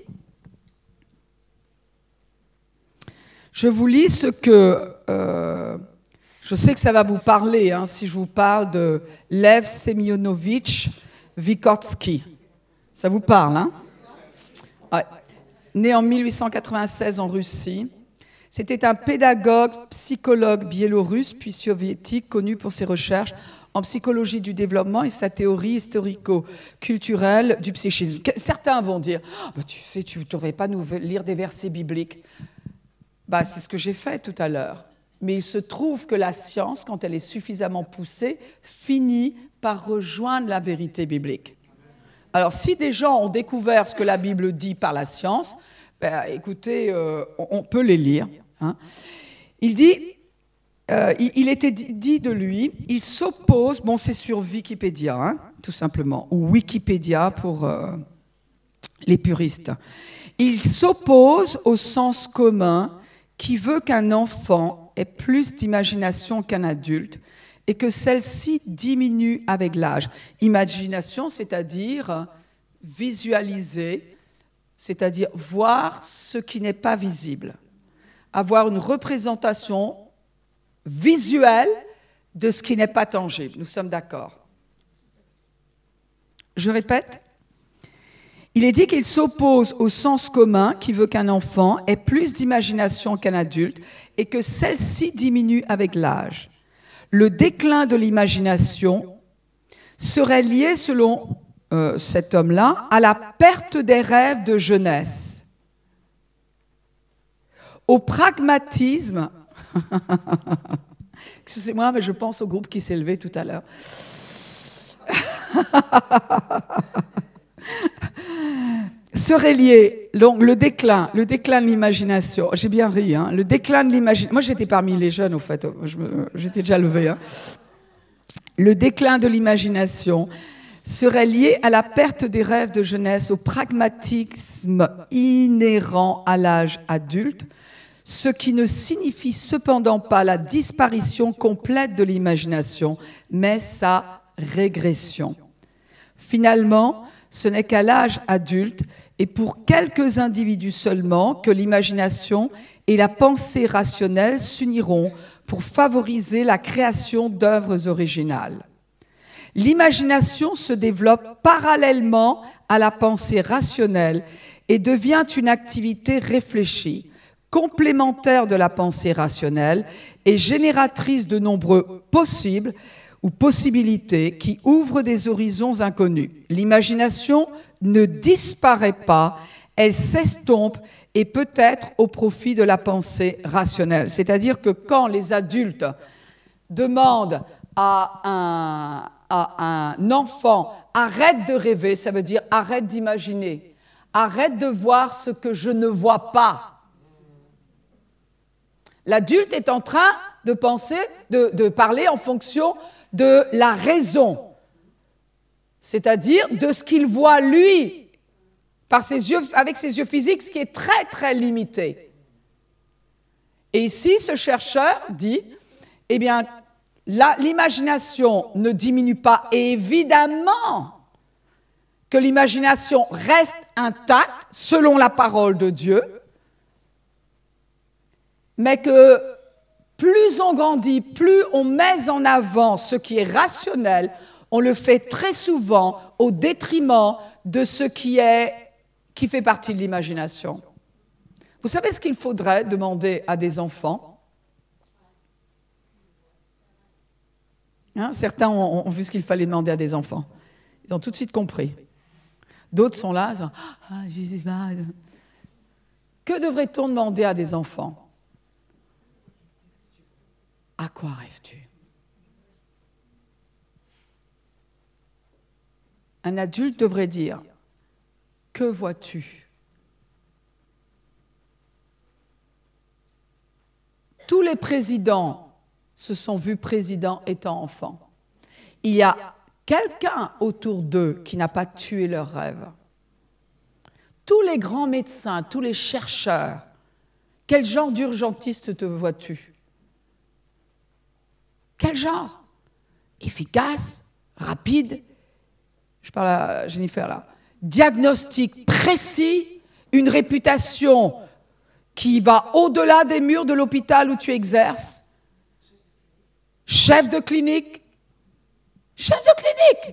je vous lis ce que, euh, je sais que ça va vous parler, hein, si je vous parle de Lev Semyonovitch Vygotsky. Ça vous parle, hein? Ouais. Né en mille huit cent quatre-vingt-seize en Russie. C'était un pédagogue, psychologue biélorusse, puis soviétique, connu pour ses recherches en psychologie du développement et sa théorie historico-culturelle du psychisme. Certains vont dire oh, « Tu sais, tu ne devrais pas nous lire des versets bibliques. » Bah, c'est ce que j'ai fait tout à l'heure. Mais il se trouve que la science, quand elle est suffisamment poussée, finit par rejoindre la vérité biblique. Alors, si des gens ont découvert ce que la Bible dit par la science, ben, écoutez, euh, on, on peut les lire. Hein. Il dit... Euh, il, il était dit de lui, il s'oppose, bon c'est sur Wikipédia, hein, tout simplement, ou Wikipédia pour euh, les puristes. Il s'oppose au sens commun qui veut qu'un enfant ait plus d'imagination qu'un adulte et que celle-ci diminue avec l'âge. Imagination, c'est-à-dire visualiser, c'est-à-dire voir ce qui n'est pas visible, avoir une représentation visuel de ce qui n'est pas tangible. Nous sommes d'accord. Je répète. Il est dit qu'il s'oppose au sens commun qui veut qu'un enfant ait plus d'imagination qu'un adulte et que celle-ci diminue avec l'âge. Le déclin de l'imagination serait lié, selon euh, cet homme-là, à la perte des rêves de jeunesse, au pragmatisme. Excusez-moi, mais je pense au groupe qui s'est levé tout à l'heure. Serait lié donc, le déclin, le déclin de l'imagination. J'ai bien ri, hein, le déclin de l'imagination. Moi, j'étais parmi les jeunes, au fait. Je me, j'étais déjà levée. Hein. Le déclin de l'imagination serait lié à la perte des rêves de jeunesse, au pragmatisme inhérent à l'âge adulte, ce qui ne signifie cependant pas la disparition complète de l'imagination, mais sa régression. Finalement, ce n'est qu'à l'âge adulte, et pour quelques individus seulement, que l'imagination et la pensée rationnelle s'uniront pour favoriser la création d'œuvres originales. L'imagination se développe parallèlement à la pensée rationnelle et devient une activité réfléchie, complémentaire de la pensée rationnelle et génératrice de nombreux possibles ou possibilités qui ouvrent des horizons inconnus. L'imagination ne disparaît pas, elle s'estompe et peut être au profit de la pensée rationnelle. C'est-à-dire que quand les adultes demandent à un, à un enfant « arrête de rêver », ça veut dire « arrête d'imaginer »,« arrête de voir ce que je ne vois pas ». L'adulte est en train de penser, de, de parler en fonction de la raison, c'est-à-dire de ce qu'il voit lui, par ses yeux, avec ses yeux physiques, ce qui est très très limité. Et ici, ce chercheur dit, eh bien, la, l'imagination ne diminue pas, et évidemment que l'imagination reste intacte selon la parole de Dieu, mais que plus on grandit, plus on met en avant ce qui est rationnel, on le fait très souvent au détriment de ce qui est, qui fait partie de l'imagination. Vous savez ce qu'il faudrait demander à des enfants ? Hein, certains ont, ont vu ce qu'il fallait demander à des enfants. Ils ont tout de suite compris. D'autres sont là, ils sont, ah, Jésus, bah. Que devrait-on demander à des enfants ? À quoi rêves-tu ? Un adulte devrait dire « Que vois-tu » ? Tous les présidents se sont vus présidents étant enfants. Il y a quelqu'un autour d'eux qui n'a pas tué leurs rêves. Tous les grands médecins, tous les chercheurs, quel genre d'urgentiste te vois-tu ? Quel genre ? Efficace, rapide. Je parle à Jennifer là. Diagnostic précis, une réputation qui va au-delà des murs de l'hôpital où tu exerces. Chef de clinique. Chef de clinique.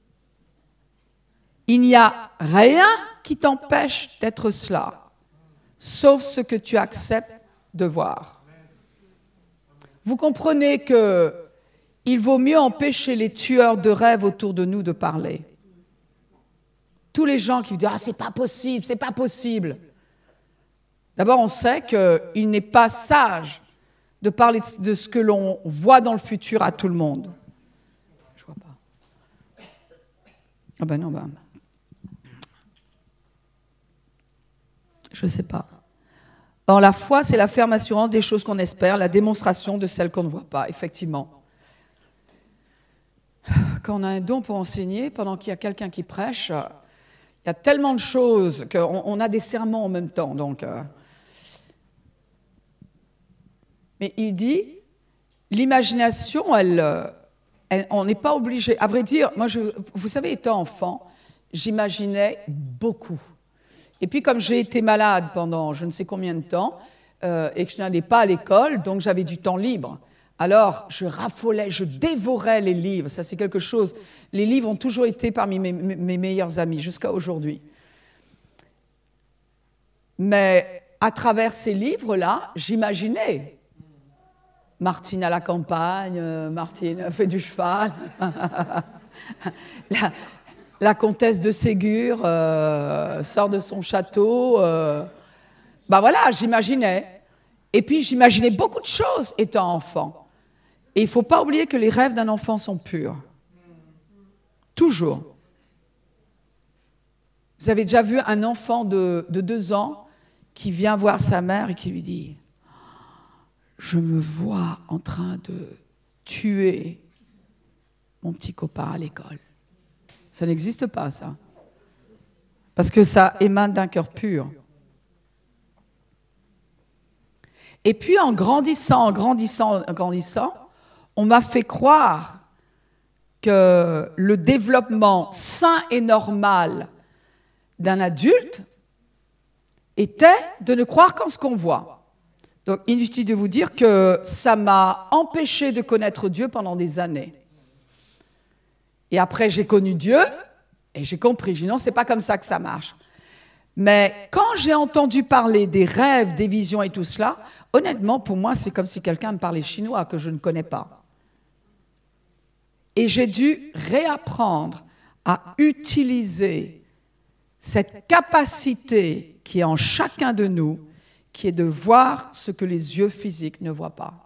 Il n'y a rien qui t'empêche d'être cela. sauf ce que tu acceptes de voir. Vous comprenez que il vaut mieux empêcher les tueurs de rêves autour de nous de parler. Tous les gens qui disent « Ah, c'est pas possible, c'est pas possible ». D'abord, on sait qu'il n'est pas sage de parler de ce que l'on voit dans le futur à tout le monde. Je vois pas. Ah ben non, ben... Je ne sais pas. Or, la foi, c'est la ferme assurance des choses qu'on espère, la démonstration de celles qu'on ne voit pas, effectivement. Quand on a un don pour enseigner, pendant qu'il y a quelqu'un qui prêche, il y a tellement de choses qu'on on a des sermons en même temps. Donc, euh... Mais il dit, l'imagination, elle, elle, on n'est pas obligé. À vrai dire, moi, je, vous savez, étant enfant, j'imaginais beaucoup. Et puis, comme j'ai été malade pendant je ne sais combien de temps, euh, et que je n'allais pas à l'école, donc j'avais du temps libre. Alors, je raffolais, je dévorais les livres. Ça, c'est quelque chose. Les livres ont toujours été parmi mes, mes meilleurs amis, jusqu'à aujourd'hui. Mais à travers ces livres-là, j'imaginais Martine à la campagne, Martine fait du cheval, la, la comtesse de Ségur euh, sort de son château. Euh, ben voilà, j'imaginais. Et puis, j'imaginais beaucoup de choses étant enfant. Et il ne faut pas oublier que les rêves d'un enfant sont purs. Toujours. Vous avez déjà vu un enfant de, de deux ans qui vient voir sa mère et qui lui dit « Je me vois en train de tuer mon petit copain à l'école. » Ça n'existe pas, ça. Parce que ça émane d'un cœur pur. Et puis, en grandissant, en grandissant, en grandissant, on m'a fait croire que le développement sain et normal d'un adulte était de ne croire qu'en ce qu'on voit. Donc, inutile de vous dire que ça m'a empêché de connaître Dieu pendant des années. Et après, j'ai connu Dieu et j'ai compris. J'ai dit non, c'est pas comme ça que ça marche. Mais quand j'ai entendu parler des rêves, des visions et tout cela, honnêtement, pour moi, c'est comme si quelqu'un me parlait chinois que je ne connais pas. Et j'ai dû réapprendre à utiliser cette capacité qui est en chacun de nous, qui est de voir ce que les yeux physiques ne voient pas.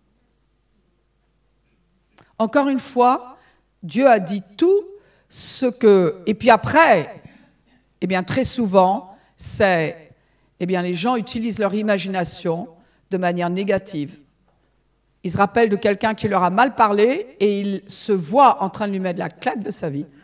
Encore une fois, Dieu a dit tout ce que... Et puis après, eh bien, très souvent, c'est... Eh bien, les gens utilisent leur imagination de manière négative. Ils se rappellent de quelqu'un qui leur a mal parlé et ils se voient en train de lui mettre la claque de sa vie.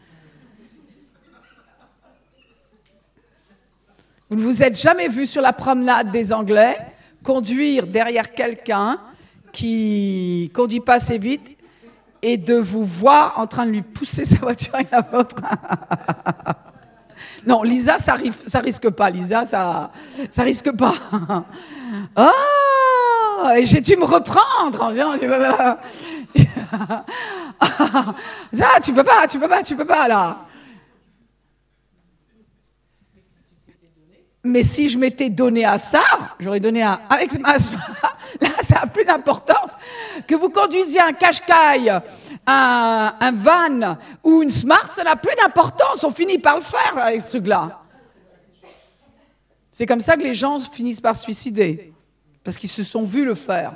Vous ne vous êtes jamais vu sur la promenade des Anglais conduire derrière quelqu'un qui ne conduit pas assez vite et de vous voir en train de lui pousser sa voiture avec la vôtre. Non, Lisa, ça, ça risque pas. Lisa, ça, ça risque pas. Oh, et j'ai dû me reprendre en disant, tu peux pas, ça, tu peux pas, tu peux pas, tu peux pas là. Mais si je m'étais donné à ça, j'aurais donné un... Avec ma... Là, ça n'a plus d'importance. Que vous conduisiez un Qashqai, un, un van ou une Smart, ça n'a plus d'importance. On finit par le faire avec ce truc-là. C'est comme ça que les gens finissent par se suicider. Parce qu'ils se sont vus le faire.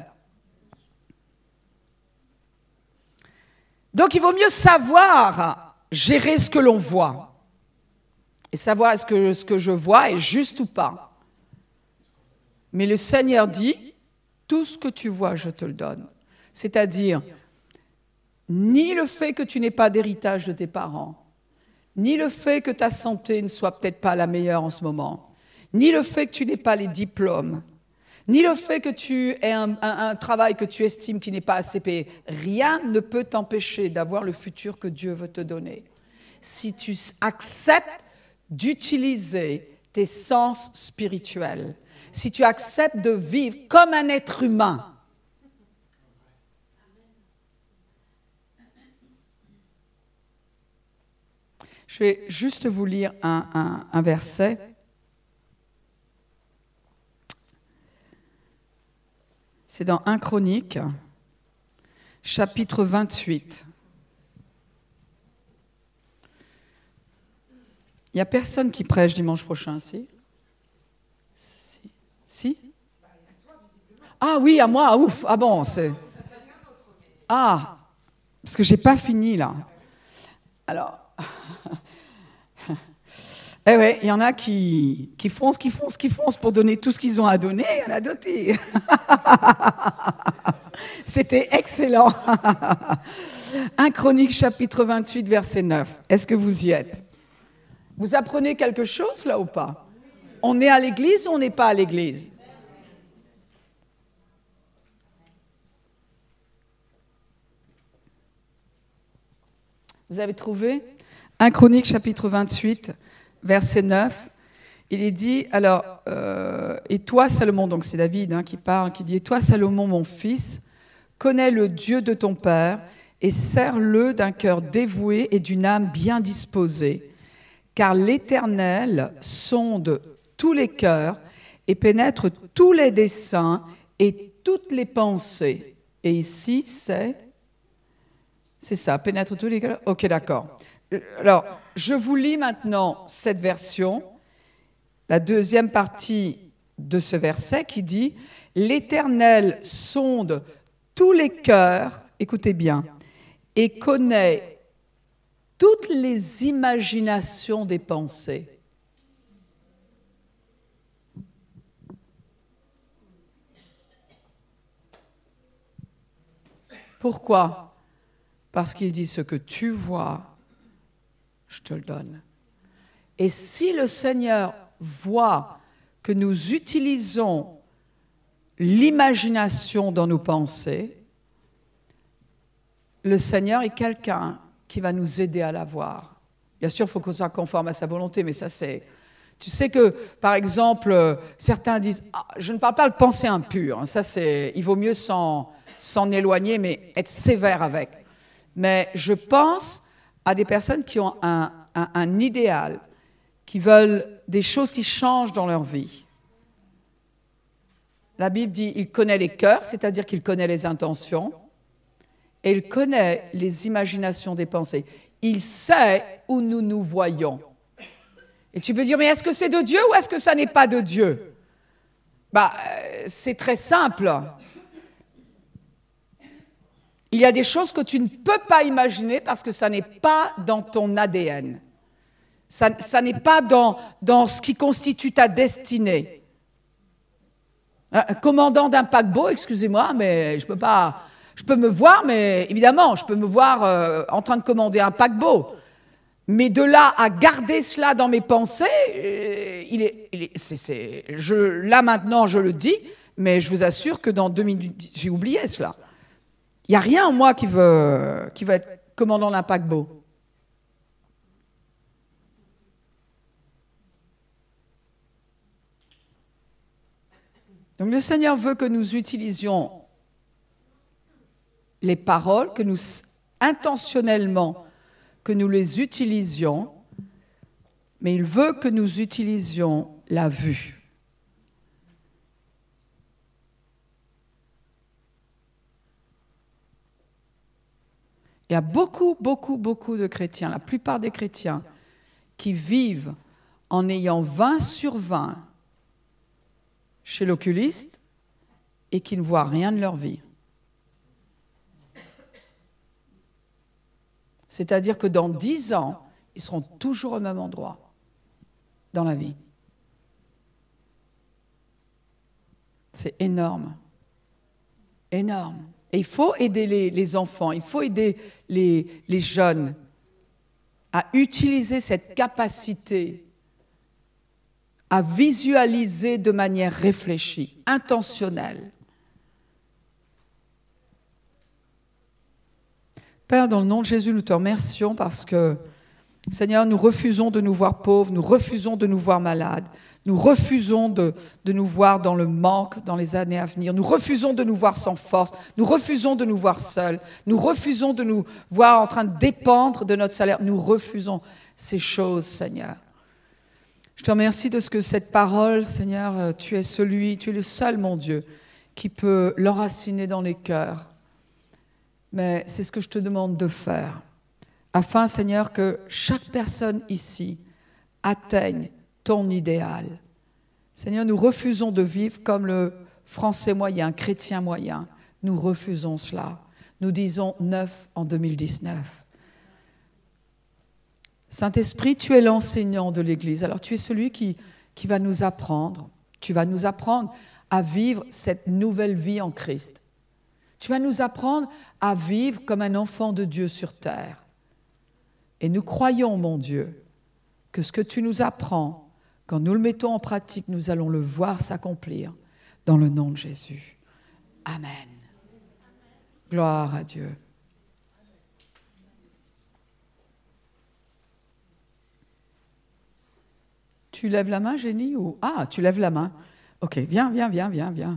Donc, il vaut mieux savoir gérer ce que l'on voit. Et savoir est-ce que ce que je vois est juste ou pas. Mais le Seigneur dit, tout ce que tu vois, je te le donne. C'est-à-dire, ni le fait que tu n'aies pas d'héritage de tes parents, ni le fait que ta santé ne soit peut-être pas la meilleure en ce moment, ni le fait que tu n'aies pas les diplômes, ni le fait que tu aies un, un, un travail que tu estimes qui n'est pas assez payé, rien ne peut t'empêcher d'avoir le futur que Dieu veut te donner. Si tu acceptes d'utiliser tes sens spirituels, si tu acceptes de vivre comme un être humain. Je vais juste vous lire un, un, un verset. C'est dans un Chronique, chapitre vingt-huit. Il n'y a personne qui prêche dimanche prochain, si? Si? Si? Ah oui, à moi, ouf. Ah bon, c'est... Ah, parce que je n'ai pas fini, là. Alors... Eh oui, il y en a qui, qui foncent, qui foncent, qui foncent pour donner tout ce qu'ils ont à donner. Il y en a d'autres qui... C'était excellent. un Chronique, chapitre vingt-huit, verset neuf. Est-ce que vous y êtes? Vous apprenez quelque chose, là, ou pas? On est à l'église ou on n'est pas à l'église? Vous avez trouvé? un Chronique, chapitre vingt-huit, verset neuf. Il est dit, alors, euh, et toi, Salomon, donc c'est David hein, qui parle, qui dit, et toi, Salomon, mon fils, connais le Dieu de ton père et sers-le d'un cœur dévoué et d'une âme bien disposée, car l'Éternel sonde tous les cœurs et pénètre tous les desseins et toutes les pensées. Et ici, c'est... C'est ça, pénètre tous les cœurs. Ok, d'accord. Alors, je vous lis maintenant cette version, la deuxième partie de ce verset qui dit « L'Éternel sonde tous les cœurs, écoutez bien, et connaît toutes les imaginations des pensées. » Pourquoi ? Parce qu'il dit ce que tu vois, je te le donne. Et si le Seigneur voit que nous utilisons l'imagination dans nos pensées, le Seigneur est quelqu'un qui va nous aider à la voir. Bien sûr, il faut qu'on soit conforme à sa volonté, mais ça c'est... Tu sais que, par exemple, certains disent ah, « je ne parle pas de pensée impure, ça c'est... il vaut mieux s'en, s'en éloigner, mais être sévère avec. » Mais je pense à des personnes qui ont un, un, un idéal, qui veulent des choses qui changent dans leur vie. La Bible dit « il connaît les cœurs », c'est-à-dire qu'il connaît les intentions, et il connaît les imaginations des pensées. Il sait où nous nous voyons. Et tu peux dire « mais est-ce que c'est de Dieu ou est-ce que ça n'est pas de Dieu ?» Bah, c'est très simple. Il y a des choses que tu ne peux pas imaginer parce que ça n'est pas dans ton A D N. Ça, ça n'est pas dans, dans ce qui constitue ta destinée. Un commandant d'un paquebot, excusez-moi, mais je peux pas... Je peux me voir, mais évidemment, je peux me voir euh, en train de commander un paquebot. Mais de là à garder cela dans mes pensées, euh, il est, il est, c'est, c'est, je, là maintenant je le dis, mais je vous assure que dans deux minutes, j'ai oublié cela. Il n'y a rien en moi qui veut, qui veut être commandant d'un paquebot. Donc le Seigneur veut que nous utilisions les paroles, que nous intentionnellement, que nous les utilisions, mais il veut que nous utilisions la vue. Il y a beaucoup, beaucoup, beaucoup de chrétiens, la plupart des chrétiens, qui vivent en ayant vingt sur vingt chez l'oculiste et qui ne voient rien de leur vie. C'est-à-dire que dans dix ans, ils seront toujours au même endroit dans la vie. C'est énorme. Énorme. Et il faut aider les, les enfants, il faut aider les, les jeunes à utiliser cette capacité à visualiser de manière réfléchie, intentionnelle. Père, dans le nom de Jésus, nous te remercions parce que, Seigneur, nous refusons de nous voir pauvres, nous refusons de nous voir malades, nous refusons de, de nous voir dans le manque dans les années à venir, nous refusons de nous voir sans force, nous refusons de nous voir seuls, nous refusons de nous voir en train de dépendre de notre salaire, nous refusons ces choses, Seigneur. Je te remercie de ce que cette parole, Seigneur, tu es celui, tu es le seul, mon Dieu, qui peut l'enraciner dans les cœurs. Mais c'est ce que je te demande de faire, afin, Seigneur, que chaque personne ici atteigne ton idéal. Seigneur, nous refusons de vivre comme le Français moyen, chrétien moyen. Nous refusons cela. Nous disons neuf en deux mille dix-neuf. Saint-Esprit, tu es l'enseignant de l'Église. Alors tu es celui qui, qui va nous apprendre. Tu vas nous apprendre à vivre cette nouvelle vie en Christ. Tu vas nous apprendre à vivre comme un enfant de Dieu sur terre. Et nous croyons, mon Dieu, que ce que tu nous apprends, quand nous le mettons en pratique, nous allons le voir s'accomplir dans le nom de Jésus. Amen. Gloire à Dieu. Tu lèves la main, Jenny, ou... Ah, tu lèves la main. Ok, viens, viens, viens, viens, viens.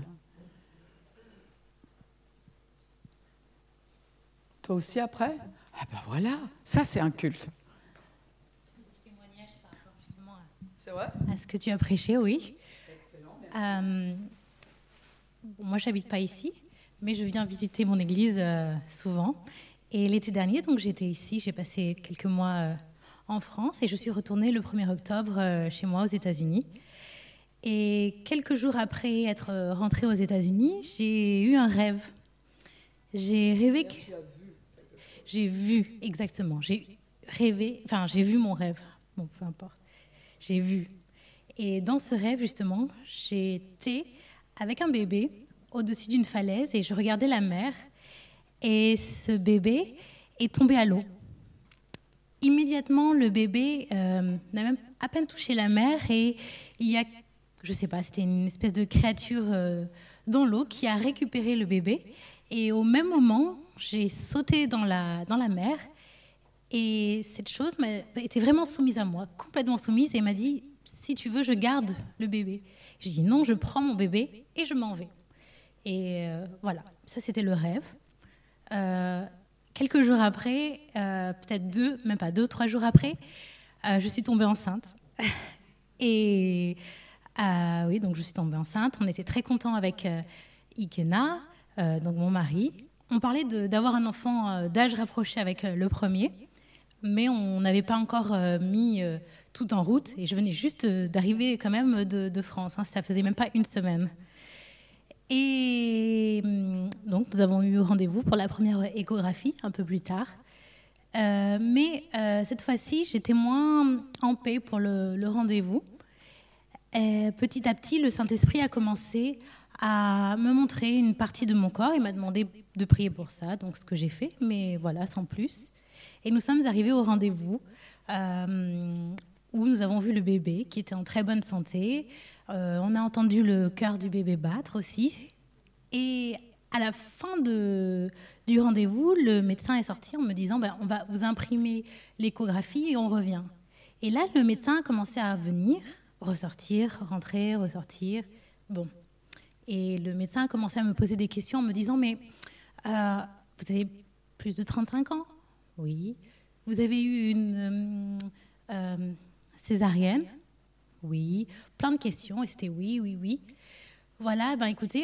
Toi aussi après ? Ah ben voilà, ça c'est un culte. Témoignage par rapport justement à, C'est vrai ? à ce que tu as prêché, oui. Excellent. Euh, bon, moi, j'habite pas ici, mais je viens visiter mon église euh, souvent. Et l'été dernier, donc j'étais ici, j'ai passé quelques mois euh, en France et je suis retournée le premier octobre euh, chez moi aux États-Unis. Et quelques jours après être rentrée aux États-Unis, j'ai eu un rêve. J'ai rêvé que... J'ai vu, exactement. J'ai rêvé, enfin, j'ai vu mon rêve. Bon, peu importe. J'ai vu. Et dans ce rêve, justement, j'étais avec un bébé au-dessus d'une falaise et je regardais la mer. Et ce bébé est tombé à l'eau. Immédiatement, le bébé euh, n'a même à peine touché la mer et il y a, je sais pas, c'était une espèce de créature euh, dans l'eau qui a récupéré le bébé. Et au même moment, j'ai sauté dans la, dans la mer et cette chose m'a, était vraiment soumise à moi, complètement soumise, et m'a dit « Si tu veux, je garde le bébé ». J'ai dit « Non, je prends mon bébé et je m'en vais ». Et euh, voilà, ça c'était le rêve. Euh, quelques jours après, euh, peut-être deux, même pas deux, trois jours après, euh, je suis tombée enceinte. et euh, oui, donc je suis tombée enceinte. On était très contents avec euh, Ikena, euh, donc mon mari. On parlait de, d'avoir un enfant euh, d'âge rapproché avec euh, le premier, mais on n'avait pas encore euh, mis euh, tout en route. Et je venais juste euh, d'arriver quand même de, de France. Hein, ça faisait même pas une semaine. Et donc, nous avons eu rendez-vous pour la première échographie un peu plus tard. Euh, mais euh, cette fois-ci, j'étais moins en paix pour le, le rendez-vous. Et petit à petit, le Saint-Esprit a commencé à me montrer une partie de mon corps. Il m'a demandé de prier pour ça, donc ce que j'ai fait, mais voilà, sans plus. Et nous sommes arrivés au rendez-vous euh, où nous avons vu le bébé qui était en très bonne santé. Euh, on a entendu le cœur du bébé battre aussi. Et à la fin de, du rendez-vous, le médecin est sorti en me disant ben, « On va vous imprimer l'échographie et on revient ». Et là, le médecin a commencé à venir, ressortir, rentrer, ressortir. Bon. Et le médecin a commencé à me poser des questions en me disant « Mais euh, vous avez plus de trente-cinq ans ? Oui. Vous avez eu une euh, euh, césarienne ? Oui. Plein de questions et c'était oui, oui, oui. Voilà, ben écoutez,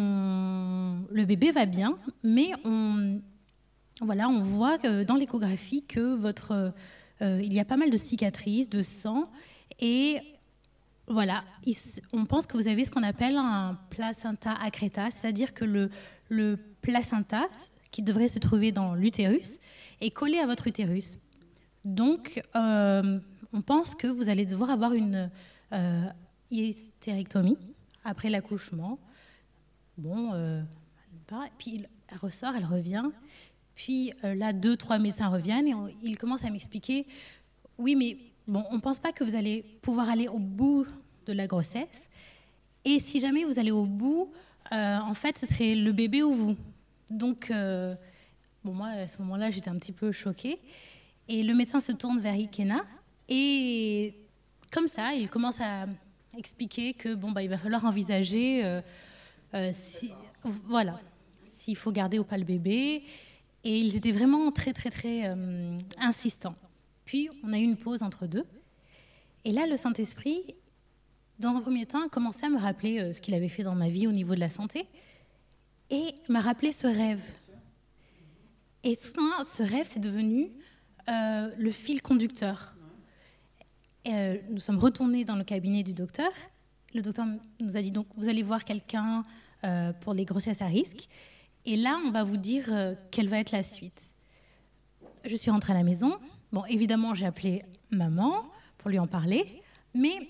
on... le bébé va bien, mais on, voilà, on voit que dans l'échographie que votre, euh, il y a pas mal de cicatrices, de sang, et voilà, on pense que vous avez ce qu'on appelle un placenta accreta, c'est-à-dire que le, le placenta, qui devrait se trouver dans l'utérus, est collé à votre utérus. Donc, euh, on pense que vous allez devoir avoir une euh, hystérectomie après l'accouchement. Bon, euh, puis elle ressort, elle revient. Puis euh, là, deux, trois médecins reviennent et on, ils commencent à m'expliquer « Oui, mais bon, on ne pense pas que vous allez pouvoir aller au bout de la grossesse. Et si jamais vous allez au bout, euh, en fait, ce serait le bébé ou vous. » Donc, euh, bon, moi, à ce moment-là, j'étais un petit peu choquée. Et le médecin se tourne vers Ikena et comme ça, il commence à expliquer que bon bah il va falloir envisager euh, euh, si, voilà s'il faut garder ou pas le bébé, et ils étaient vraiment très très très euh, insistants. Puis on a eu une pause entre deux et là le Saint-Esprit dans un premier temps a commencé à me rappeler euh, ce qu'il avait fait dans ma vie au niveau de la santé, et m'a rappelé ce rêve. Et soudain, ce rêve, c'est devenu euh, le fil conducteur. Et, euh, nous sommes retournés dans le cabinet du docteur. Le docteur nous a dit, donc, vous allez voir quelqu'un euh, pour les grossesses à risque. Et là, on va vous dire euh, quelle va être la suite. Je suis rentrée à la maison. Bon, évidemment, j'ai appelé maman pour lui en parler. Mais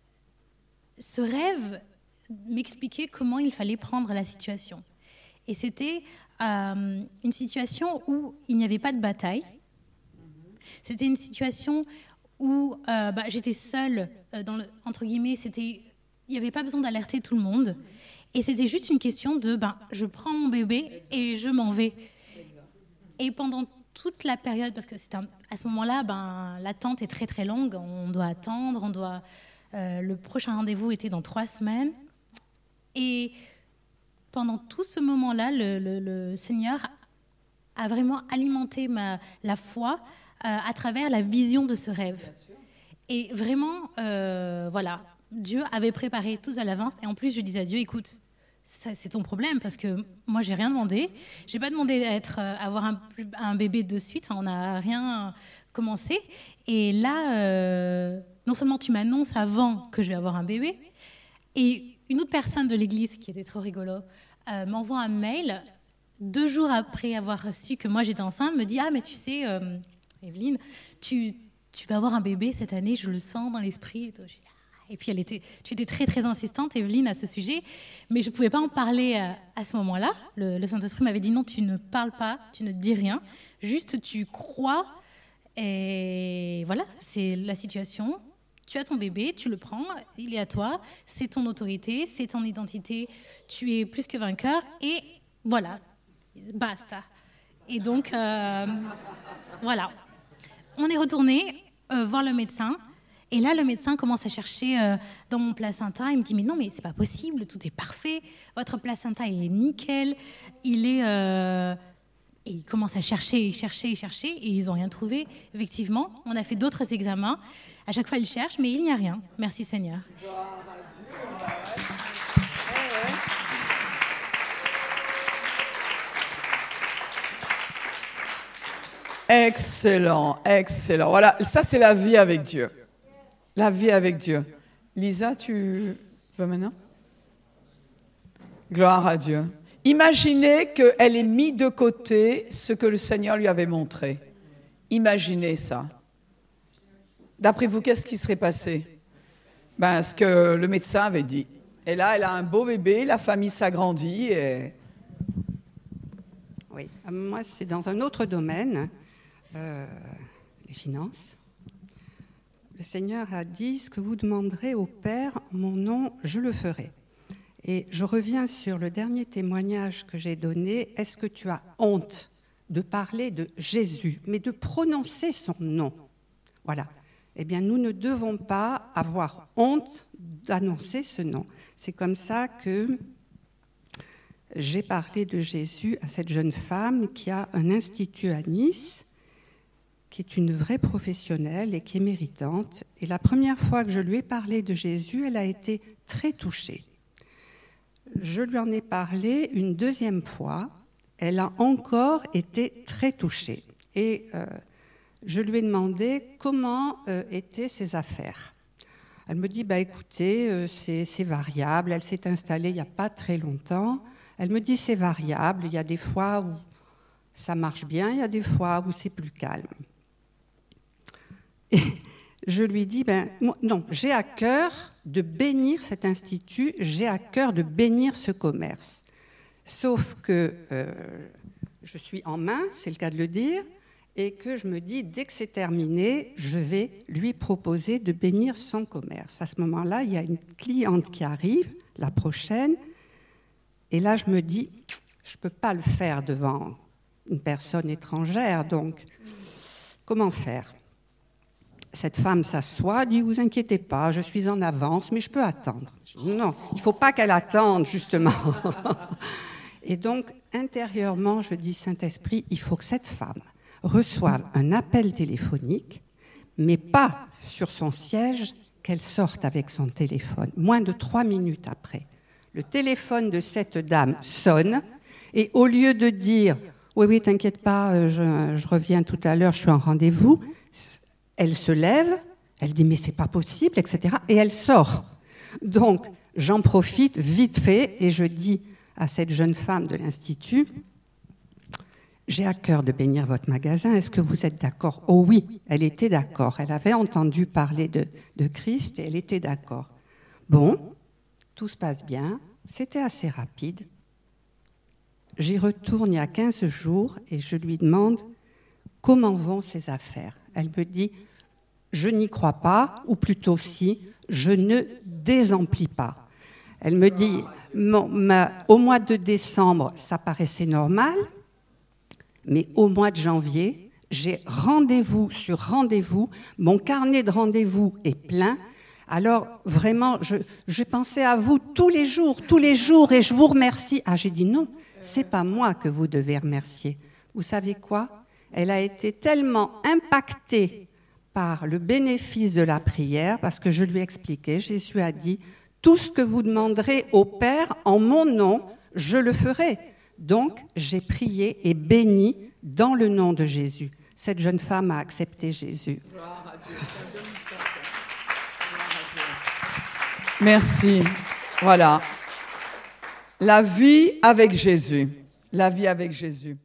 ce rêve m'expliquait comment il fallait prendre la situation. Et c'était euh, une situation où il n'y avait pas de bataille. C'était une situation où euh, bah, j'étais seule, euh, dans le, entre guillemets, c'était, il n'y avait pas besoin d'alerter tout le monde. Et c'était juste une question de, ben, je prends mon bébé et je m'en vais. Et pendant toute la période, parce que c'est un, à ce moment-là, ben, l'attente est très très longue, on doit attendre, on doit, euh, le prochain rendez-vous était dans trois semaines. Et pendant tout ce moment-là, le, le, le Seigneur a vraiment alimenté ma, la foi euh, à travers la vision de ce rêve. Et vraiment, euh, voilà, Dieu avait préparé tout à l'avance. Et en plus, je disais à Dieu, écoute, ça, c'est ton problème, parce que moi, j'ai rien demandé. J'ai pas demandé à être, euh, avoir un, un bébé de suite. Enfin, on n'a rien commencé. Et là, euh, non seulement tu m'annonces avant que je vais avoir un bébé, et une autre personne de l'église, qui était trop rigolo, euh, m'envoie un mail deux jours après avoir su que moi j'étais enceinte, me dit « Ah, mais tu sais, euh, Evelyne, tu, tu vas avoir un bébé cette année, je le sens dans l'esprit. » Et puis elle était, tu étais très très insistante, Evelyne, à ce sujet, mais je ne pouvais pas en parler à, à ce moment-là. Le, le Saint-Esprit m'avait dit « Non, tu ne parles pas, tu ne dis rien, juste tu crois. » Et voilà, c'est la situation. Tu as ton bébé, tu le prends, il est à toi, c'est ton autorité, c'est ton identité, tu es plus que vainqueur, et voilà, basta. Et donc, euh, voilà. On est retourné euh, voir le médecin, et là, le médecin commence à chercher euh, dans mon placenta, il me dit, mais non, mais c'est pas possible, tout est parfait, votre placenta est nickel, il est... Euh, Et ils commencent à chercher, chercher, chercher, et ils n'ont rien trouvé. Effectivement, on a fait d'autres examens. À chaque fois, ils cherchent, mais il n'y a rien. Merci Seigneur. Excellent, excellent. Voilà, ça c'est la vie avec Dieu. La vie avec Dieu. Lisa, tu veux maintenant ? Gloire à Dieu. Imaginez qu'elle ait mis de côté ce que le Seigneur lui avait montré. Imaginez ça. D'après vous, qu'est-ce qui serait passé ? Ben, ce que le médecin avait dit. Et là, elle a un beau bébé, la famille s'agrandit. Et... Oui, moi, c'est dans un autre domaine, euh, les finances. Le Seigneur a dit, ce que vous demanderez au Père, en mon nom, je le ferai. Et je reviens sur le dernier témoignage que j'ai donné. Est-ce que tu as honte de parler de Jésus, mais de prononcer son nom ? Voilà. Eh bien, nous ne devons pas avoir honte d'annoncer ce nom. C'est comme ça que j'ai parlé de Jésus à cette jeune femme qui a un institut à Nice, qui est une vraie professionnelle et qui est méritante. Et la première fois que je lui ai parlé de Jésus, elle a été très touchée. Je lui en ai parlé une deuxième fois. Elle a encore été très touchée. Et euh, je lui ai demandé comment euh, étaient ses affaires. Elle me dit, bah, écoutez, euh, c'est, c'est variable. Elle s'est installée il n'y a pas très longtemps. Elle me dit, c'est variable. Il y a des fois où ça marche bien, il y a des fois où c'est plus calme. Et je lui dis, ben, moi, non, j'ai à cœur de bénir cet institut, j'ai à cœur de bénir ce commerce. Sauf que euh, je suis en main, c'est le cas de le dire, et que je me dis, dès que c'est terminé, je vais lui proposer de bénir son commerce. À ce moment-là, il y a une cliente qui arrive, la prochaine, et là, je me dis, je ne peux pas le faire devant une personne étrangère, donc comment faire ? Cette femme s'assoit, dit « Vous inquiétez pas, je suis en avance, mais je peux attendre. » Non, il ne faut pas qu'elle attende, justement. Et donc, intérieurement, je dis « Saint-Esprit, il faut que cette femme reçoive un appel téléphonique, mais pas sur son siège, qu'elle sorte avec son téléphone. » Moins de trois minutes après, le téléphone de cette dame sonne, Et au lieu de dire « Oui, oui, t'inquiète pas, je, je reviens tout à l'heure, je suis en rendez-vous », elle se lève, elle dit « Mais c'est pas possible, et cetera » et elle sort. Donc, j'en profite vite fait et je dis à cette jeune femme de l'Institut « J'ai à cœur de bénir votre magasin, est-ce que vous êtes d'accord ?» Oh oui, elle était d'accord. Elle avait entendu parler de, de Christ et elle était d'accord. Bon, tout se passe bien, c'était assez rapide. J'y retourne il y a quinze jours et je lui demande « Comment vont ces affaires ?» Elle me dit « Je n'y crois pas, ou plutôt si, je ne désemplis pas. » Elle me dit mon, ma, « Au mois de décembre, ça paraissait normal, mais au mois de janvier, j'ai rendez-vous sur rendez-vous, mon carnet de rendez-vous est plein. Alors, vraiment, je, je pensais à vous tous les jours, tous les jours, et je vous remercie. » Ah, j'ai dit non, c'est pas moi que vous devez remercier. Vous savez quoi ? Elle a été tellement impactée par le bénéfice de la prière, parce que je lui ai expliqué, Jésus a dit, tout ce que vous demanderez au Père en mon nom, je le ferai. Donc, j'ai prié et béni dans le nom de Jésus. Cette jeune femme a accepté Jésus. Gloire à Dieu. Merci. Voilà. La vie avec Jésus. La vie avec Jésus.